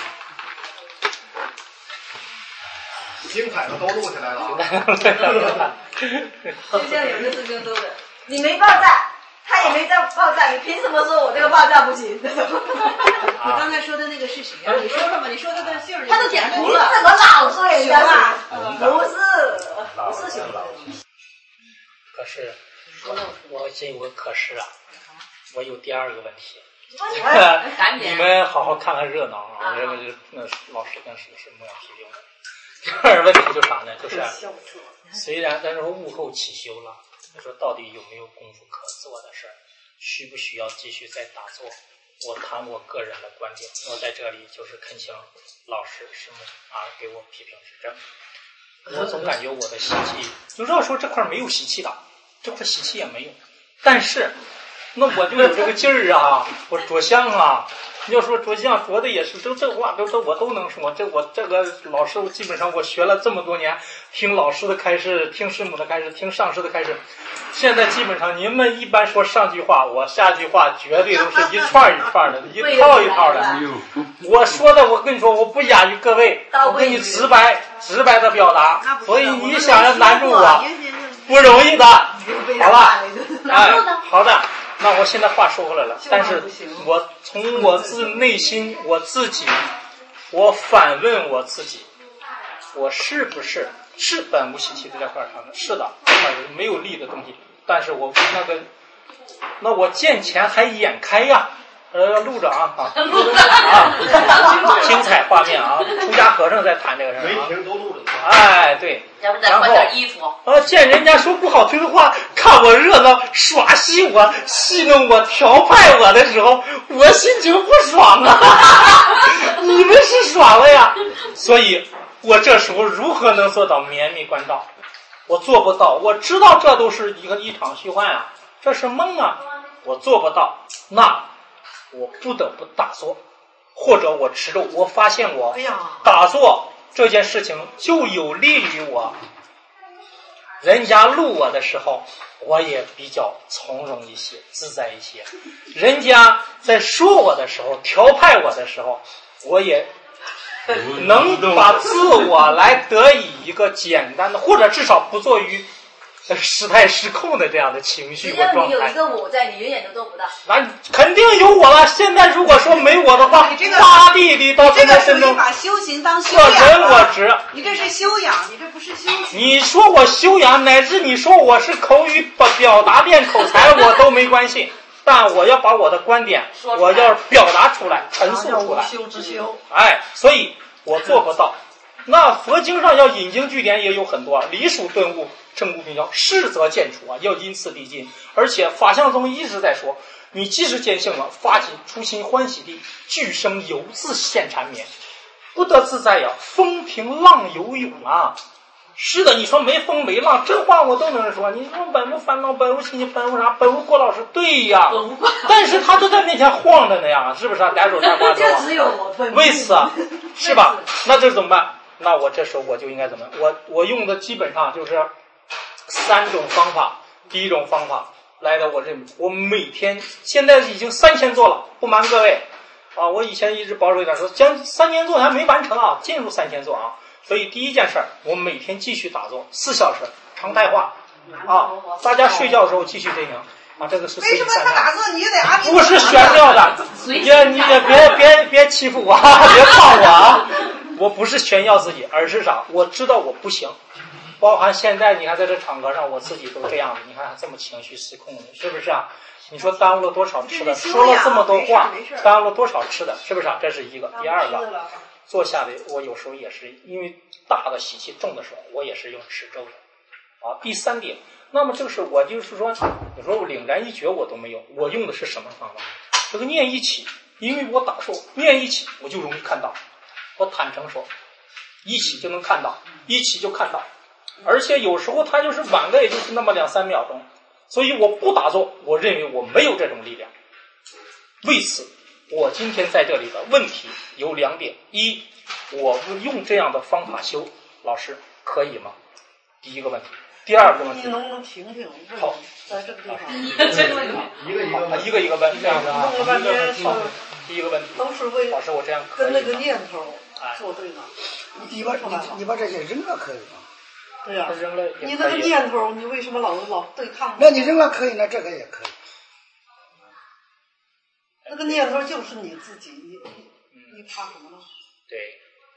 精彩的都录下来了啊！ 就像有个师兄说的，你没爆炸。他也没这爆炸，你凭什么说我这个爆炸不行？ 你刚才说的那个是谁啊？你说说吧，你说的个姓儿。 他都点图了。怎么老说人家啊？不是，不是熊老。 可是，我这有个可是啊，我有第二个问题。你们好好看看热闹啊！这个是那老师跟是是莫要批评的。第二个问题就是啥呢？就是虽然咱说物后起修了。就说到底有没有功夫可做的事儿，需不需要继续再打坐？我谈我个人的观点，我在这里就是恳请老师师母啊给我批评指正。我总感觉我的习气，有人说这块没有习气的，这块习气也没有，但是那我就有这个劲儿啊，我着相啊。要说着相着的也是，这这话都都我都能说。这我这个老师基本上我学了这么多年，听老师的开示，听师母的开示，听上师的开示。现在基本上您们一般说上句话，我下句话绝对都是一串一串的，一套一套的。我说的我跟你说，我不亚于各位，我跟你直白直白的表达。所以你想要难住我，不容易的。好了，哎，好的。那我现在话说回来了，但是我从我自内心我自己，我反问我自己，我是不是是本无习气这块上的？是的，没有力的东西，但是我那个，那我见钱还眼开呀。呃，录着啊啊，啊，精彩画面啊！出家和尚在谈这个事儿啊， 没停都录着呢。 哎，对， 要不再换点衣服。 啊，见人家说不好听的话，看我热闹，耍戏我，戏弄我，调派我的时候，我心情不爽啊！你们是爽了呀，所以我这时候如何能做到绵密观照？我做不到，我知道这都是一个一场虚幻啊，这是梦啊，我做不到，那。我不得不打坐，或者我持咒。我发现我打坐这件事情就有利于我。人家录我的时候，我也比较从容一些，自在一些。人家在说我的时候，调派我的时候，我也能把自我来得以一个简单的，或者至少不做于失态失控的这样的情绪和状态。 只要你有一个我在，你永远都做不到。 那肯定有我了。现在如果说没我的话，大地里到现在身中， 把修行当修养人我执。 你这是修养，你这不是修行。 你说我修养，乃至你说我是口语表达练口才，我都没关系。但我要把我的观点，我要表达出来，陈述出来。 修之修。 哎，所以我做不到。那佛经上要引经据典也有很多，离属顿悟。正悟明了，是则见处啊，要因此递进。而且法相宗一直在说，你即使见性了，发起初心欢喜地，俱生犹自现缠绵，不得自在呀，风平浪游泳啊。 是的，你说没风没浪，这话我都能说。你说本无烦恼，本无亲戚，本无啥，本无郭老师，对呀。但是他都在面前晃着呢呀，是不是啊？逮手摘花枝。 这只有我本无。 为此啊，是吧？那这怎么办？那我这时候我就应该怎么？我我用的基本上就是三种方法。第一种方法来的，我认我每天现在已经三千做了，不瞒各位啊，我以前一直保守一点说，将三千做还没完成啊，进入三千做啊。所以第一件事儿，我每天继续打坐四小时，常态化啊，大家睡觉的时候继续进行啊，这个是为什么他打坐你就得阿弥陀佛？ 不是玄妙的，你你也别别别欺负我，别放我啊！我不是炫耀自己，而是啥？我知道我不行。包含现在你看在这场合上，我自己都这样子，你看这么情绪失控的，是不是啊？你说耽误了多少吃的？说了这么多话，耽误了多少吃的？是不是啊？这是一个。第二个，坐下来，我有时候也是因为大的习气重的时候，我也是用持咒的。啊，第三点，那么这个是我就是说，有时候我凛然一觉我都没有，我用的是什么方法？这个念一起，因为我打坐念一起，我就容易看到。我坦诚说，一起就能看到，一起就看到。而且有时候它就是晚个也就是那么两三秒钟，所以我不打坐，我认为我没有这种力量。为此，我今天在这里的问题有两点：一，我用这样的方法修，老师可以吗？第一个问题。第二个问题， 你能不能停停？ 好， 在这个地方， 一个一个一个一个问，这样的啊。 弄了半天是第一个问题， 都是为老师我这样可以跟那个念头作对呢。 你把你你把这些扔了可以吗？ 对呀、啊， 扔了你那个念头，你为什么老老对抗？ 那你扔了可以，那这个也可以。 那个念头就是你自己，你你怕什么呢？ 对。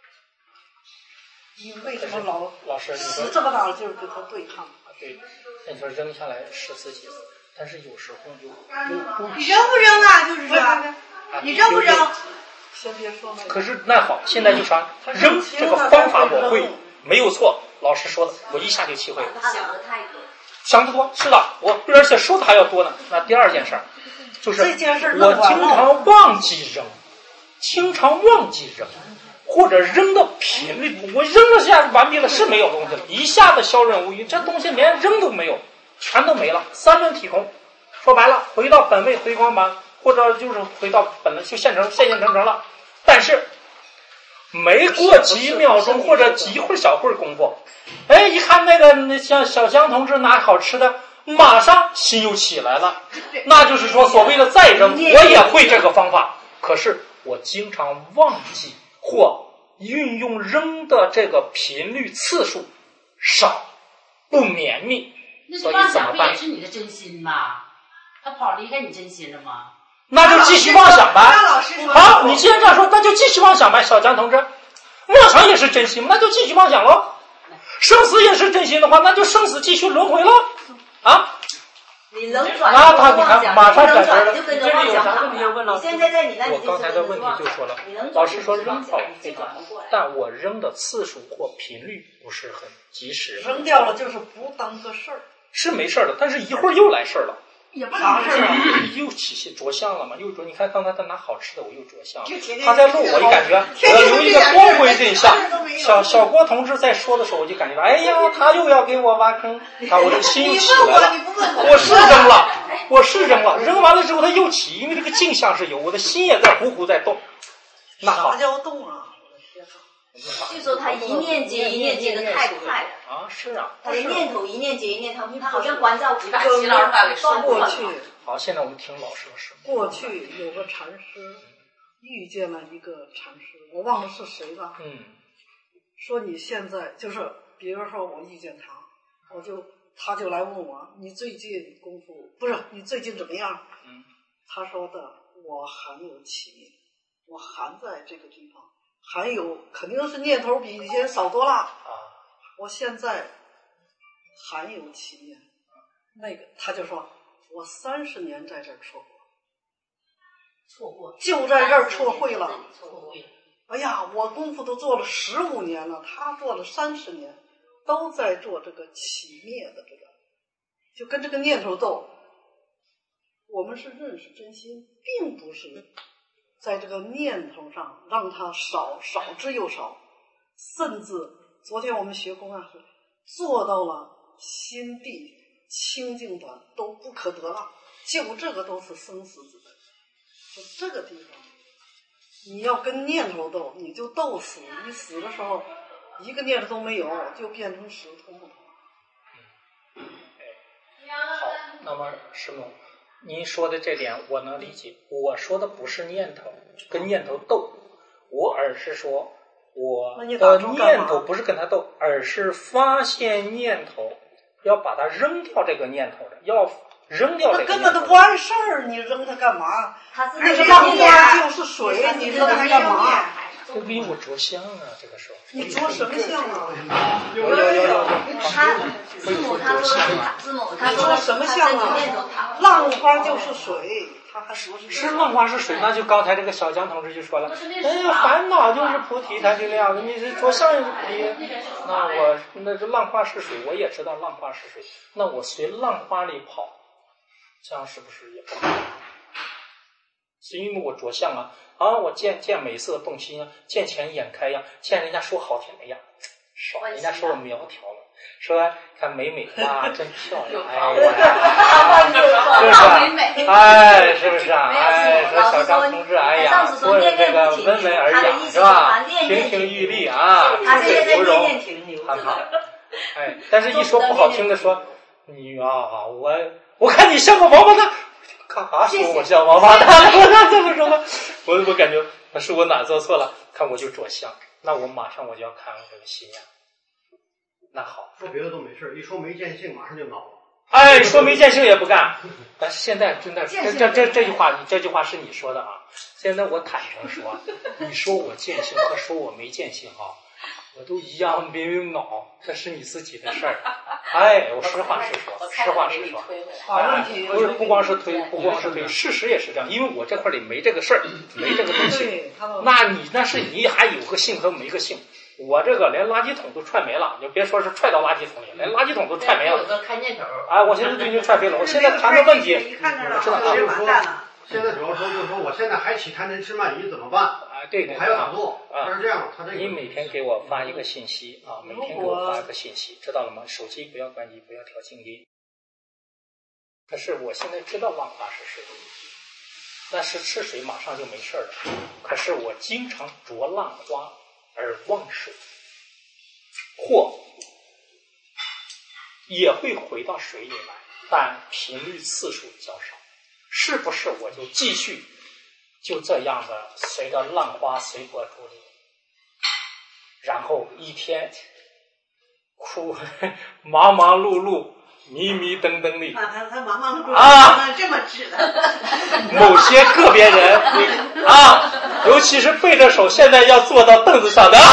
你为什么老老师使这么大的劲儿跟他对抗？ 对，那你说扔下来是自己，但是有时候有有不。 你扔不扔啊？就是说，你扔不扔？ 先别说那个。 可是那好，现在就说扔这个方法我会，没有错。老师说的，我一下就体会了。 想的太多。 想得多，是的，我而且说的还要多呢。那第二件事儿，就是我经常忘记扔，经常忘记扔。或者扔的频率，我扔了下完毕了是没有东西了，一下子消润无余，这东西连扔都没有，全都没了，三轮体空。说白了，回到本位回光板，或者就是回到本来就现成现现成成了。但是没过几秒钟或者几会儿小会儿功夫，哎，一看那个那像小江同志拿好吃的，马上心又起来了。那就是说，所谓的再扔，我也会这个方法，可是我经常忘记。或运用扔的这个频率次数少，不绵密，所以怎么办？ 那也是你的真心吗？他跑离开你真心了吗？ 那就继续妄想呗。好，你既然这样说，那就继续妄想呗，小江同志。妄想也是真心，那就继续妄想喽。生死也是真心的话，那就生死继续轮回喽。啊？ 你能转那他你看，马上转身了。 就跟着妄想跑。你现在在你那里我刚才的问题就说了，老师说扔跑非常，但我扔的次数或频率不是很及时。 扔掉了就是不当个事儿， 是没事的，但是一会儿又来事儿了。 也不当事儿啊， 又起起着相了嘛，又着。你看刚才他拿好吃的，我又着相了。他在录，我就感觉我要留一个光辉印象。小小郭同志在说的时候，我就感觉哎呀，他又要给我挖坑，啊，我这心又起来了。我是扔了，我是扔了，扔完了之后他又起，因为这个镜像是有，我的心也在呼呼在动。那好， 啥叫动啊？ 就说他一念接一念接的太快了啊！是啊， 他的念头一念接一念，他他好像关照不把齐老师把给说过去。 好，现在我们听老师的事。 过去有个禅师遇见了一个禅师，我忘了是谁了。 嗯。 说你现在就是，比如说我遇见他，我就他就来问我，你最近功夫不是你最近怎么样？ 嗯。 他说的我含有起念，我含在这个地方。还有肯定是念头比以前少多了啊！我现在还有起念，那个他就说，我三十年在这儿错过， 错过就在这儿错会了。错会了。哎呀，我功夫都做了十五年了，他做了三十年，都在做这个起灭的这个，就跟这个念头斗。我们是认识真心，并不是。在这个念头上让它少少之又少，甚至昨天我们学功啊， 做到了心地清净的都不可得了，就这个都是生死之本。就这个地方，你要跟念头斗，你就斗死，你死的时候一个念头都没有，就变成石头木头。 好，那么师母，您说的这点我能理解。我说的不是念头跟念头斗，我而是说我的念头不是跟他斗，而是发现念头，要把它扔掉这个念头的，要扔掉这个念头。 那根本都不碍事儿，你扔它干嘛？ 它是那是浪花就是水，你扔它干嘛？ 这给我着相啊！这个时候你着什么相啊？ 有有有有， 他师母他说师母他说什么相啊？浪花就是水，他还说是是浪花是水，那就刚才这个小江同志就说了，哎呀，烦恼就是菩提，他这个样子，你是着相也是菩提。那我那这浪花是水，我也知道浪花是水，那我随浪花里跑，这样是不是也不好？是因为我着相啊。啊，我见见美色动心啊，见钱眼开呀，见人家说好听的呀，少人家说我苗条了，说看美美哇，真漂亮，哎呀，是不是？哎，是不是啊？哎，说小张同志，哎呀，说这个温文尔雅是吧？亭亭玉立啊，出水芙蓉，很好。哎，但是一说不好听的说，你啊，我我看你像个王八蛋。干啥说我像王八蛋？我这么说吗？我我感觉是我哪做错了，看我就着相，那我马上我就要看我这个心呀。那好， 说别的都没事，一说没见性，马上就恼了。 哎，说没见性也不干。但是现在真的，这这这这句话，你这句话是你说的啊。现在我坦诚说，你说我见性和说我没见性啊，我都一样没有恼，这是你自己的事儿。哎，我实话实说，实话实说。哎，不是不光是推，不光是推，事实也是这样。因为我这块里没这个事儿，没这个东西。那你那是你还有个性和没个性。我这个连垃圾桶都踹没了，你就别说是踹到垃圾桶里，连垃圾桶都踹没了。 有个看念头。 哎，我现在都已经踹飞了。我现在谈的问题，我知道就是说，现在主要说就是说，我现在还起贪嗔痴慢疑怎么办？ 啊，对对， 我还要咋做？ 啊， 他是这样，他这个。 你每天给我发一个信息啊，每天给我发一个信息，知道了吗？手机不要关机，不要调静音。可是我现在知道浪花是水，那是吃水马上就没事了。可是我经常着浪花而忘水，或也会回到水里来，但频率次数较少。是不是我就继续就这样的随着浪花随波逐流，然后一天哭忙忙碌碌迷迷瞪瞪的啊，他忙忙碌碌啊， 这么指的。 某些个别人啊，尤其是背着手现在要坐到凳子上的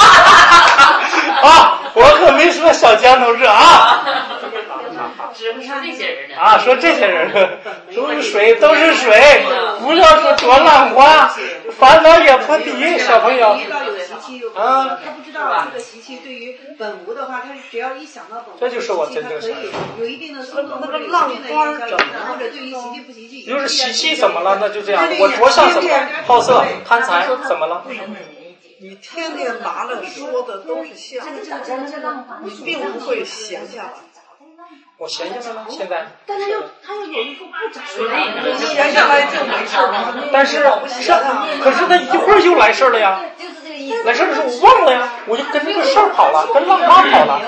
啊，我可没说小江同志啊。 指不上这些人呢啊，说这些人都是水，都是水，不要说着浪花，烦恼也不低，小朋友。 遇到有习气，啊，他不知道这个习气对于本无的话，他只要一想到本无， 这就是我真正想的，他可以有一定的速度， 那个浪花或者对于习气不习气， 就是习气怎么了？那就这样，我着相怎么了？好色、贪财怎么了？ 你天天拿了说的都是相，你并不会闲下来。 我闲下来了，现在。 但是又他又有一副不长的，你闲下来就没事了。 但是是，可是他一会儿又来事了呀。来事的时候我忘了呀，我就跟这个事儿跑了，跟浪花跑了。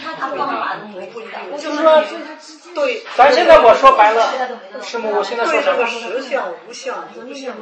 就是说， 对， 咱现在我说白了，师母，我现在说什么？ 实相无相无相，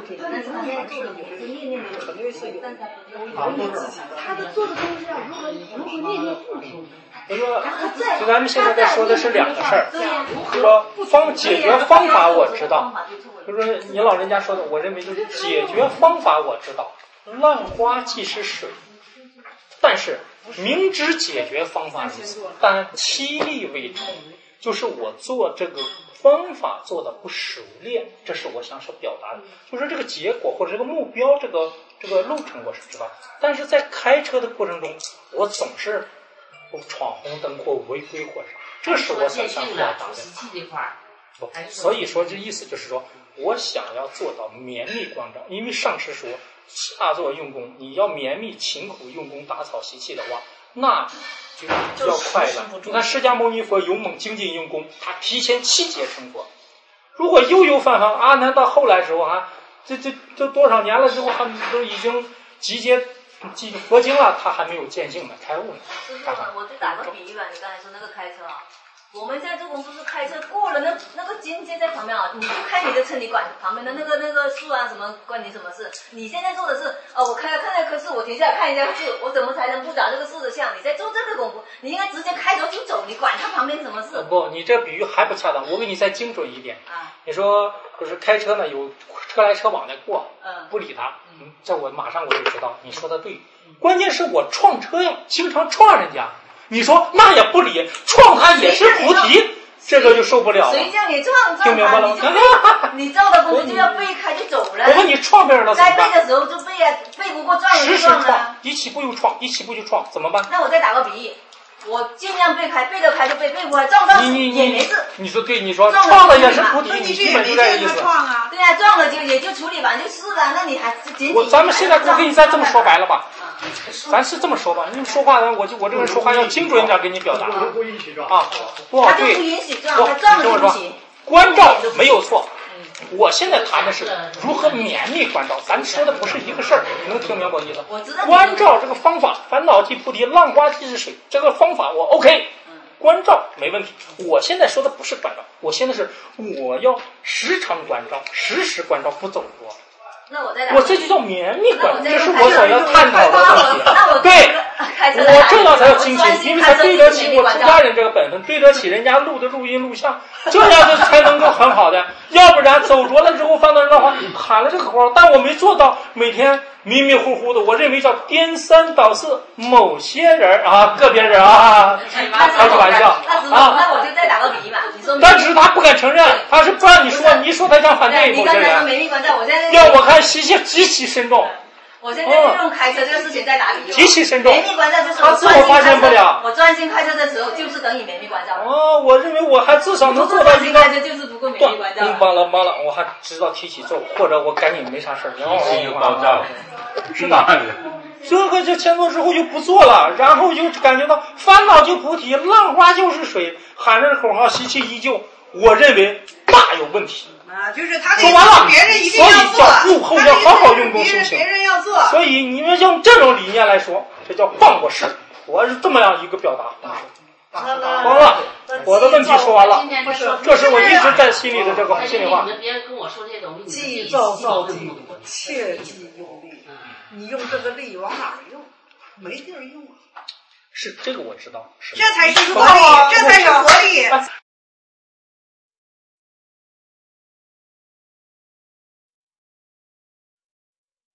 肯定是有。 他的做的东西啊，如何如何念念不停。 就说，就咱们现在在说的是两个事儿，就说方解决方法我知道，就说您老人家说的，我认为就是解决方法我知道，浪花即是水，但是明知解决方法如此，但其力未成，就是我做这个方法做的不熟练，这是我想所表达的，就是这个结果或者这个目标，这个这个路程我是知道，但是在开车的过程中，我总是闯红灯或违规或啥，这是我想想表达的。所以说这意思就是说，我想要做到绵密关照，因为上师说下作用功，你要绵密勤苦用功打扫习气的话， 那就比较快了。你看释迦牟尼佛勇猛精进用功，他提前七劫成佛。如果悠悠泛泛，阿难到后来时候啊，这这这多少年了之后，还都已经集结记佛经了，他还没有见性呢，开悟呢。 师傅，我就打个比喻吧，你刚才说那个开车啊。我们现在做工夫是开车过了那那个境界在旁边啊，你不开你的车，你管旁边的那个那个树啊什么关你什么事？你现在做的是，哦，我开看那棵树，我停下来看一下树，我怎么才能不找这个树的相？你在做这个功夫，你应该直接开头就走，你管它旁边什么事？ 不，你这比喻还不恰当，我给你再精准一点。 啊， 你说就是开车呢，有车来车往的过， 嗯， 不理他，嗯，这我马上我就知道你说的对。关键是我撞车呀，经常撞人家，你说那也不理，撞他也是菩提。这个就受不了了。 谁叫你撞撞他，你就背，你照的功夫就要背开就走了。 我问你撞别人了怎么办？ 该背的时候就背啊，背不过撞了就撞了。 一起步又撞，一起步就撞，怎么办？ 那我再打个比喻，我尽量背开，背得开就背，背不开撞到也没事。 你说对，你说撞了也是菩提，你基本就这个意思。 对呀，撞了就也就处理完就是了，那你还仅我咱们现在我给你再这么说白了吧。咱是这么说吧，你说话呢，我就我这个人说话要精准一点给你表达啊， 不允许撞啊，不他就不允许撞，他撞了就不行。 关照没有错，我现在谈的是如何勉励关照，咱说的不是一个事儿，你能听明白我意思？ 我知道。 关照这个方法，烦恼即菩提，浪花即是水，这个方法我 OK， 关照没问题。我现在说的不是关照，我现在是我要时常关照，时时关照，不走过。 那我再来， 我这就叫绵密关，这是我所要探讨的东西。对， 我这样才叫精进，因为才对得起我出家人这个本分，对得起人家录的录音录像，这样就才能够很好的。要不然走着了之后放到人的话，喊了这个口号，但我没做到，每天迷迷糊糊的，我认为叫颠三倒四。某些人啊，个别人啊，开个玩笑啊。 那我就再打个比喻嘛，你说。 但是他不敢承认，他是不让你说，你说他想反对某些人。 你刚才说绵密关照，我现在要我看习气极其深重。 我现在就用开车这个事情再打比喻。 极其深重。 绵密关照就是他自我发现不了。 我专心开车的时候，就是等于绵密关照。 哦，我认为我还至少能做到一个。 开车就是不够绵密关照。 忘了忘了，我还知道提起咒，或者我赶紧没啥事儿，然后心就爆炸了， 是吧？这个就前做之后就不做了，然后就感觉到烦恼就菩提，浪花就是水，喊着口号，习气依旧。我认为大有问题。 啊，就是他说完了， 别人一定要做， 所以叫幕后要好好用功修行。 别人要做， 所以你们用这种理念来说，这叫放过事。我是这么样一个表达方式。好了，我的问题说完了。这是我一直在心里的这个心里话。 别人跟我说这些东西， 既造造句，切忌用力。你用这个力往哪儿用？没地儿用啊。 是这个我知道。 这才是佛力，这才是佛力。